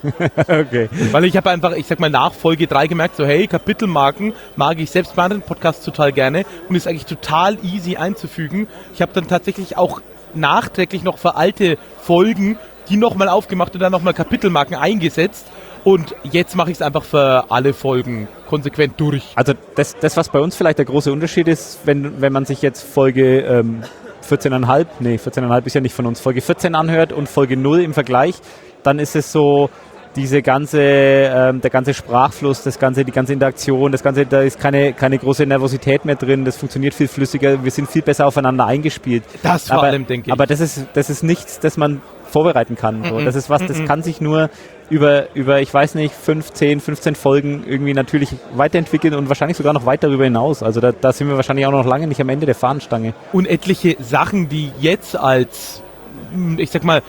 Okay. Weil ich habe einfach, ich sag mal, nach Folge drei gemerkt, so hey, Kapitelmarken mag ich selbst bei anderen Podcasts total gerne und ist eigentlich total easy einzufügen. Ich habe dann tatsächlich auch nachträglich noch für alte Folgen die nochmal aufgemacht und dann nochmal Kapitelmarken eingesetzt. Und jetzt mache ich es einfach für alle Folgen konsequent durch. Also das, das, was bei uns vielleicht der große Unterschied ist, wenn, wenn man sich jetzt Folge ähm, vierzehn Komma fünf, nee, vierzehn Komma fünf ist ja nicht von uns, Folge vierzehn anhört und Folge null im Vergleich, dann ist es so, diese ganze, ähm, der ganze Sprachfluss, das ganze, die ganze Interaktion, das ganze, da ist keine, keine große Nervosität mehr drin, das funktioniert viel flüssiger, wir sind viel besser aufeinander eingespielt. Das vor aber, allem, denke ich. Aber das ist, das ist nichts, das man vorbereiten kann. So. Mm-mm. Das ist was, das Mm-mm. kann sich nur über, über, ich weiß nicht, fünf, zehn, fünfzehn Folgen irgendwie natürlich weiterentwickeln und wahrscheinlich sogar noch weit darüber hinaus. Also da, da sind wir wahrscheinlich auch noch lange nicht am Ende der Fahnenstange. Und etliche Sachen, die jetzt als, ich sag mal,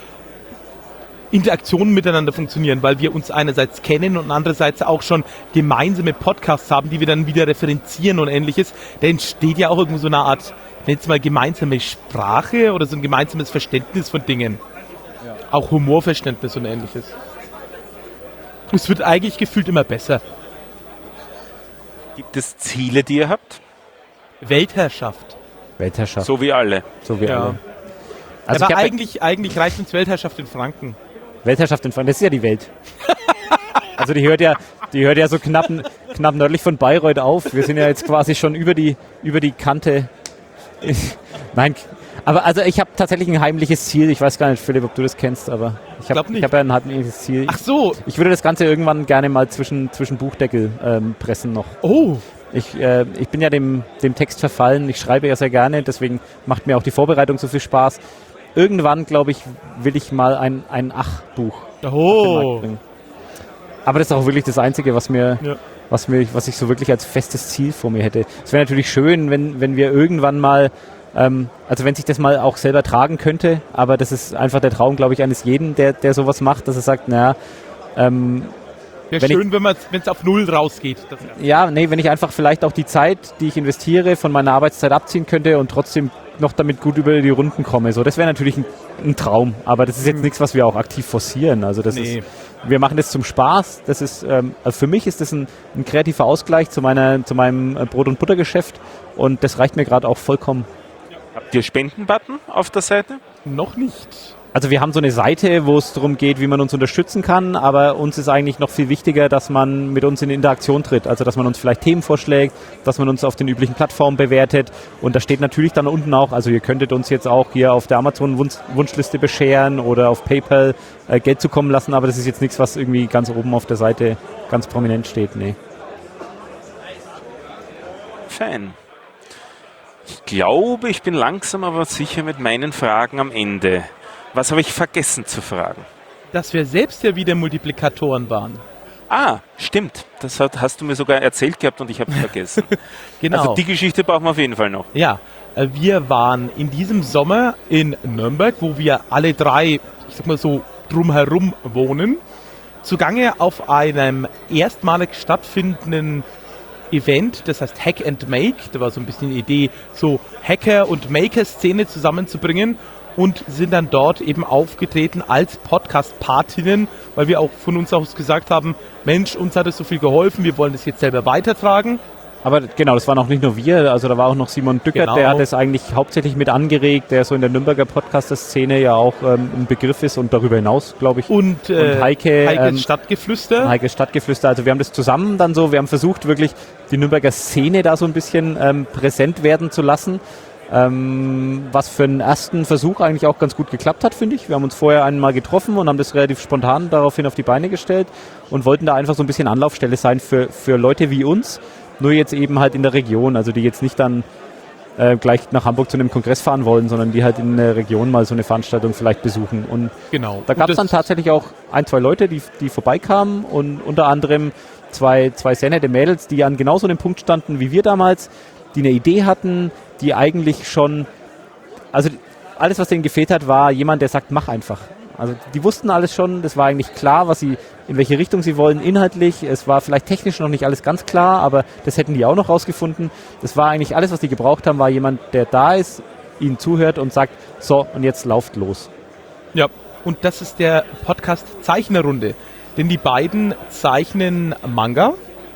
Interaktionen miteinander funktionieren, weil wir uns einerseits kennen und andererseits auch schon gemeinsame Podcasts haben, die wir dann wieder referenzieren und ähnliches. Da entsteht ja auch irgendwo so eine Art, ich nenne es mal gemeinsame Sprache oder so ein gemeinsames Verständnis von Dingen. Ja. Auch Humorverständnis und ähnliches. Es wird eigentlich gefühlt immer besser. Gibt es Ziele, die ihr habt? Weltherrschaft. Weltherrschaft. So wie alle. So wie Ja. alle. Also Aber eigentlich, eigentlich reicht uns Weltherrschaft in Franken. Weltherrschaft in Frankreich, das ist ja die Welt. Also die hört ja, die hört ja so knapp, knapp nördlich von Bayreuth auf. Wir sind ja jetzt quasi schon über die, über die Kante. Nein, aber also ich habe tatsächlich ein heimliches Ziel. Ich weiß gar nicht, Philipp, ob du das kennst, aber ich habe hab ja ein heimliches Ziel. Ach so. Ich, ich würde das Ganze irgendwann gerne mal zwischen, zwischen Buchdeckel ähm, pressen noch. Oh. Ich, äh, ich bin ja dem, dem Text verfallen. Ich schreibe ja sehr gerne, deswegen macht mir auch die Vorbereitung so viel Spaß. Irgendwann, glaube ich, will ich mal ein, ein Ach-Buch oh. auf den Markt bringen. Aber das ist auch wirklich das Einzige, was mir, ja. was mir, was ich so wirklich als festes Ziel vor mir hätte. Es wäre natürlich schön, wenn, wenn wir irgendwann mal, ähm, also wenn sich das mal auch selber tragen könnte, aber das ist einfach der Traum, glaube ich, eines jeden, der, der sowas macht, dass er sagt, naja, ähm, wäre schön, ich, wenn es auf Null rausgeht. Das ja, nee, wenn ich einfach vielleicht auch die Zeit, die ich investiere, von meiner Arbeitszeit abziehen könnte und trotzdem noch damit gut über die Runden komme. So, das wäre natürlich ein, ein Traum, aber das ist jetzt hm. nichts, was wir auch aktiv forcieren. Also das nee. ist, wir machen das zum Spaß. Das ist, ähm, also für mich ist das ein, ein kreativer Ausgleich zu meiner, zu meinem Brot- und Buttergeschäft und das reicht mir gerade auch vollkommen. Habt ihr Spenden-Button auf der Seite? Noch nicht. Also wir haben so eine Seite, wo es darum geht, wie man uns unterstützen kann, aber uns ist eigentlich noch viel wichtiger, dass man mit uns in Interaktion tritt, also dass man uns vielleicht Themen vorschlägt, dass man uns auf den üblichen Plattformen bewertet und da steht natürlich dann unten auch, also ihr könntet uns jetzt auch hier auf der Amazon-Wunschliste bescheren oder auf PayPal äh, Geld zukommen lassen, aber das ist jetzt nichts, was irgendwie ganz oben auf der Seite ganz prominent steht, nee. Fein. Ich glaube, ich bin langsam aber sicher mit meinen Fragen am Ende. Was habe ich vergessen zu fragen? Dass wir selbst ja wieder Multiplikatoren waren. Ah, stimmt. Das hat, hast du mir sogar erzählt gehabt und ich habe es vergessen. Genau. Also die Geschichte brauchen wir auf jeden Fall noch. Ja, wir waren in diesem Sommer in Nürnberg, wo wir alle drei, ich sag mal so, drumherum wohnen, zugange auf einem erstmalig stattfindenden Event, das heißt Hack and Make. Da war so ein bisschen die Idee, so Hacker- und Maker-Szene zusammenzubringen. Und sind dann dort eben aufgetreten als Podcast-Partinnen, weil wir auch von uns aus gesagt haben, Mensch, uns hat es so viel geholfen, wir wollen das jetzt selber weitertragen. Aber genau, das waren auch nicht nur wir, also da war auch noch Simon Dückert, genau. Der hat es eigentlich hauptsächlich mit angeregt, der so in der Nürnberger Podcaster-Szene ja auch ähm, ein Begriff ist und darüber hinaus, glaube ich. Und, äh, und Heike, Heikes ähm, Stadtgeflüster. Heikes Stadtgeflüster, also wir haben das zusammen dann so, wir haben versucht wirklich die Nürnberger Szene da so ein bisschen ähm, präsent werden zu lassen. Ähm, was für einen ersten Versuch eigentlich auch ganz gut geklappt hat, finde ich. Wir haben uns vorher einmal getroffen und haben das relativ spontan daraufhin auf die Beine gestellt und wollten da einfach so ein bisschen Anlaufstelle sein für, für Leute wie uns, nur jetzt eben halt in der Region, also die jetzt nicht dann äh, gleich nach Hamburg zu einem Kongress fahren wollen, sondern die halt in der Region mal so eine Veranstaltung vielleicht besuchen. Und genau. Da gab es dann tatsächlich auch ein, zwei Leute, die, die vorbeikamen und unter anderem zwei, zwei sehr nette Mädels, die an genau so einem Punkt standen wie wir damals, die eine Idee hatten, die eigentlich schon, also alles, was denen gefehlt hat, war jemand, der sagt, mach einfach. Also die wussten alles schon, das war eigentlich klar, was sie, in welche Richtung sie wollen, inhaltlich. Es war vielleicht technisch noch nicht alles ganz klar, aber das hätten die auch noch rausgefunden. Das war eigentlich alles, was die gebraucht haben, war jemand, der da ist, ihnen zuhört und sagt, so, und jetzt lauft los. Ja, und das ist der Podcast Zeichnerrunde. Denn die beiden zeichnen Manga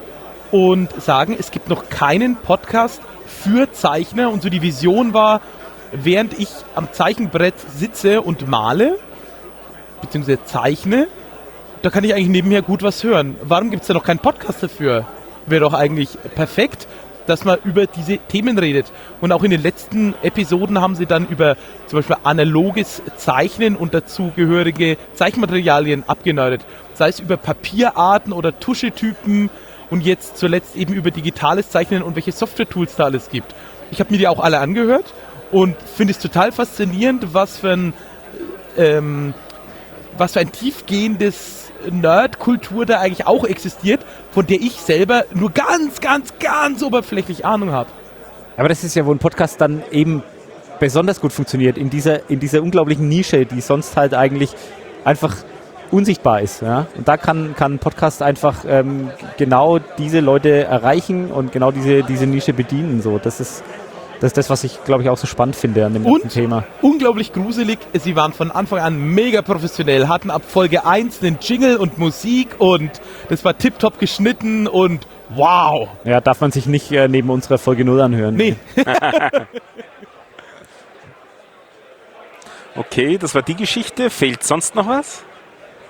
und sagen, es gibt noch keinen Podcast für Zeichner. Und so die Vision war, während ich am Zeichenbrett sitze und male, beziehungsweise zeichne, da kann ich eigentlich nebenher gut was hören. Warum gibt es da noch keinen Podcast dafür? Wäre doch eigentlich perfekt, dass man über diese Themen redet. Und auch in den letzten Episoden haben sie dann über zum Beispiel analoges Zeichnen und dazugehörige Zeichenmaterialien abgenördet. Sei es über Papierarten oder Tuschetypen und jetzt zuletzt eben über digitales Zeichnen und welche Software-Tools da alles gibt. Ich habe mir die auch alle angehört und finde es total faszinierend, was für ein, ähm, was für ein tiefgehendes Nerd-Kultur da eigentlich auch existiert, von der ich selber nur ganz, ganz, ganz oberflächlich Ahnung habe. Aber das ist ja, wo ein Podcast dann eben besonders gut funktioniert, in dieser, in dieser unglaublichen Nische, die sonst halt eigentlich einfach unsichtbar ist. Ja? Und da kann, kann ein Podcast einfach ähm, genau diese Leute erreichen und genau diese, diese Nische bedienen. So. Das ist das, ist das, was ich, glaube ich, auch so spannend finde an dem ganzen Thema. Unglaublich gruselig, sie waren von Anfang an mega professionell, hatten ab Folge eins einen Jingle und Musik und das war tipptopp geschnitten und wow! Ja, darf man sich nicht äh, neben unserer Folge null anhören. Nee. Okay, das war die Geschichte. Fehlt sonst noch was?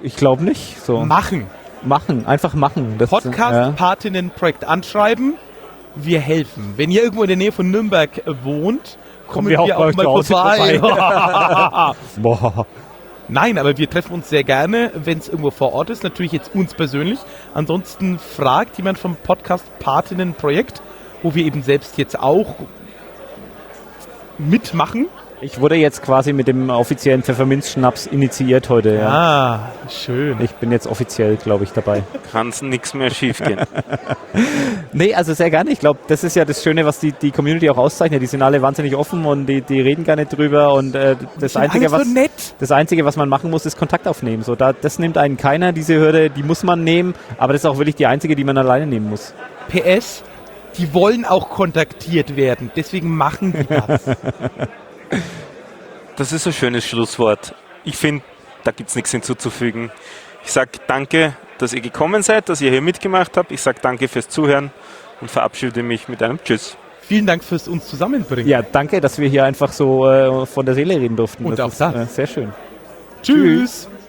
Ich glaube nicht. So. Machen. Machen, einfach machen. Das, Podcast-Patinnen-Projekt anschreiben. Wir helfen. Wenn ihr irgendwo in der Nähe von Nürnberg wohnt, kommen wir, wir auch mal vorbei. vorbei. Boah. Nein, aber wir treffen uns sehr gerne, wenn es irgendwo vor Ort ist. Natürlich jetzt uns persönlich. Ansonsten fragt jemand vom Podcast-Patinnen-Projekt, wo wir eben selbst jetzt auch mitmachen. Ich wurde jetzt quasi mit dem offiziellen Pfefferminzschnaps initiiert heute. Ja. Ah, schön. Ich bin jetzt offiziell, glaube ich, dabei. Kann nichts mehr schief gehen. Nee, also sehr gerne. Ich glaube, das ist ja das Schöne, was die, die Community auch auszeichnet. Die sind alle wahnsinnig offen und die, die reden gar nicht drüber. Und äh, das, Einzige, was, so nett. das Einzige, was man machen muss, ist Kontakt aufnehmen. So, da, das nimmt einen keiner, diese Hürde, die muss man nehmen. Aber das ist auch wirklich die einzige, die man alleine nehmen muss. P S, die wollen auch kontaktiert werden. Deswegen machen die das. Das ist ein schönes Schlusswort. Ich finde, da gibt es nichts hinzuzufügen. Ich sage danke, dass ihr gekommen seid, dass ihr hier mitgemacht habt. Ich sage danke fürs Zuhören und verabschiede mich mit einem Tschüss. Vielen Dank fürs uns zusammenbringen. Ja, danke, dass wir hier einfach so äh, von der Seele reden durften. Und das auch ist das. Äh, sehr schön. Tschüss. Tschüss.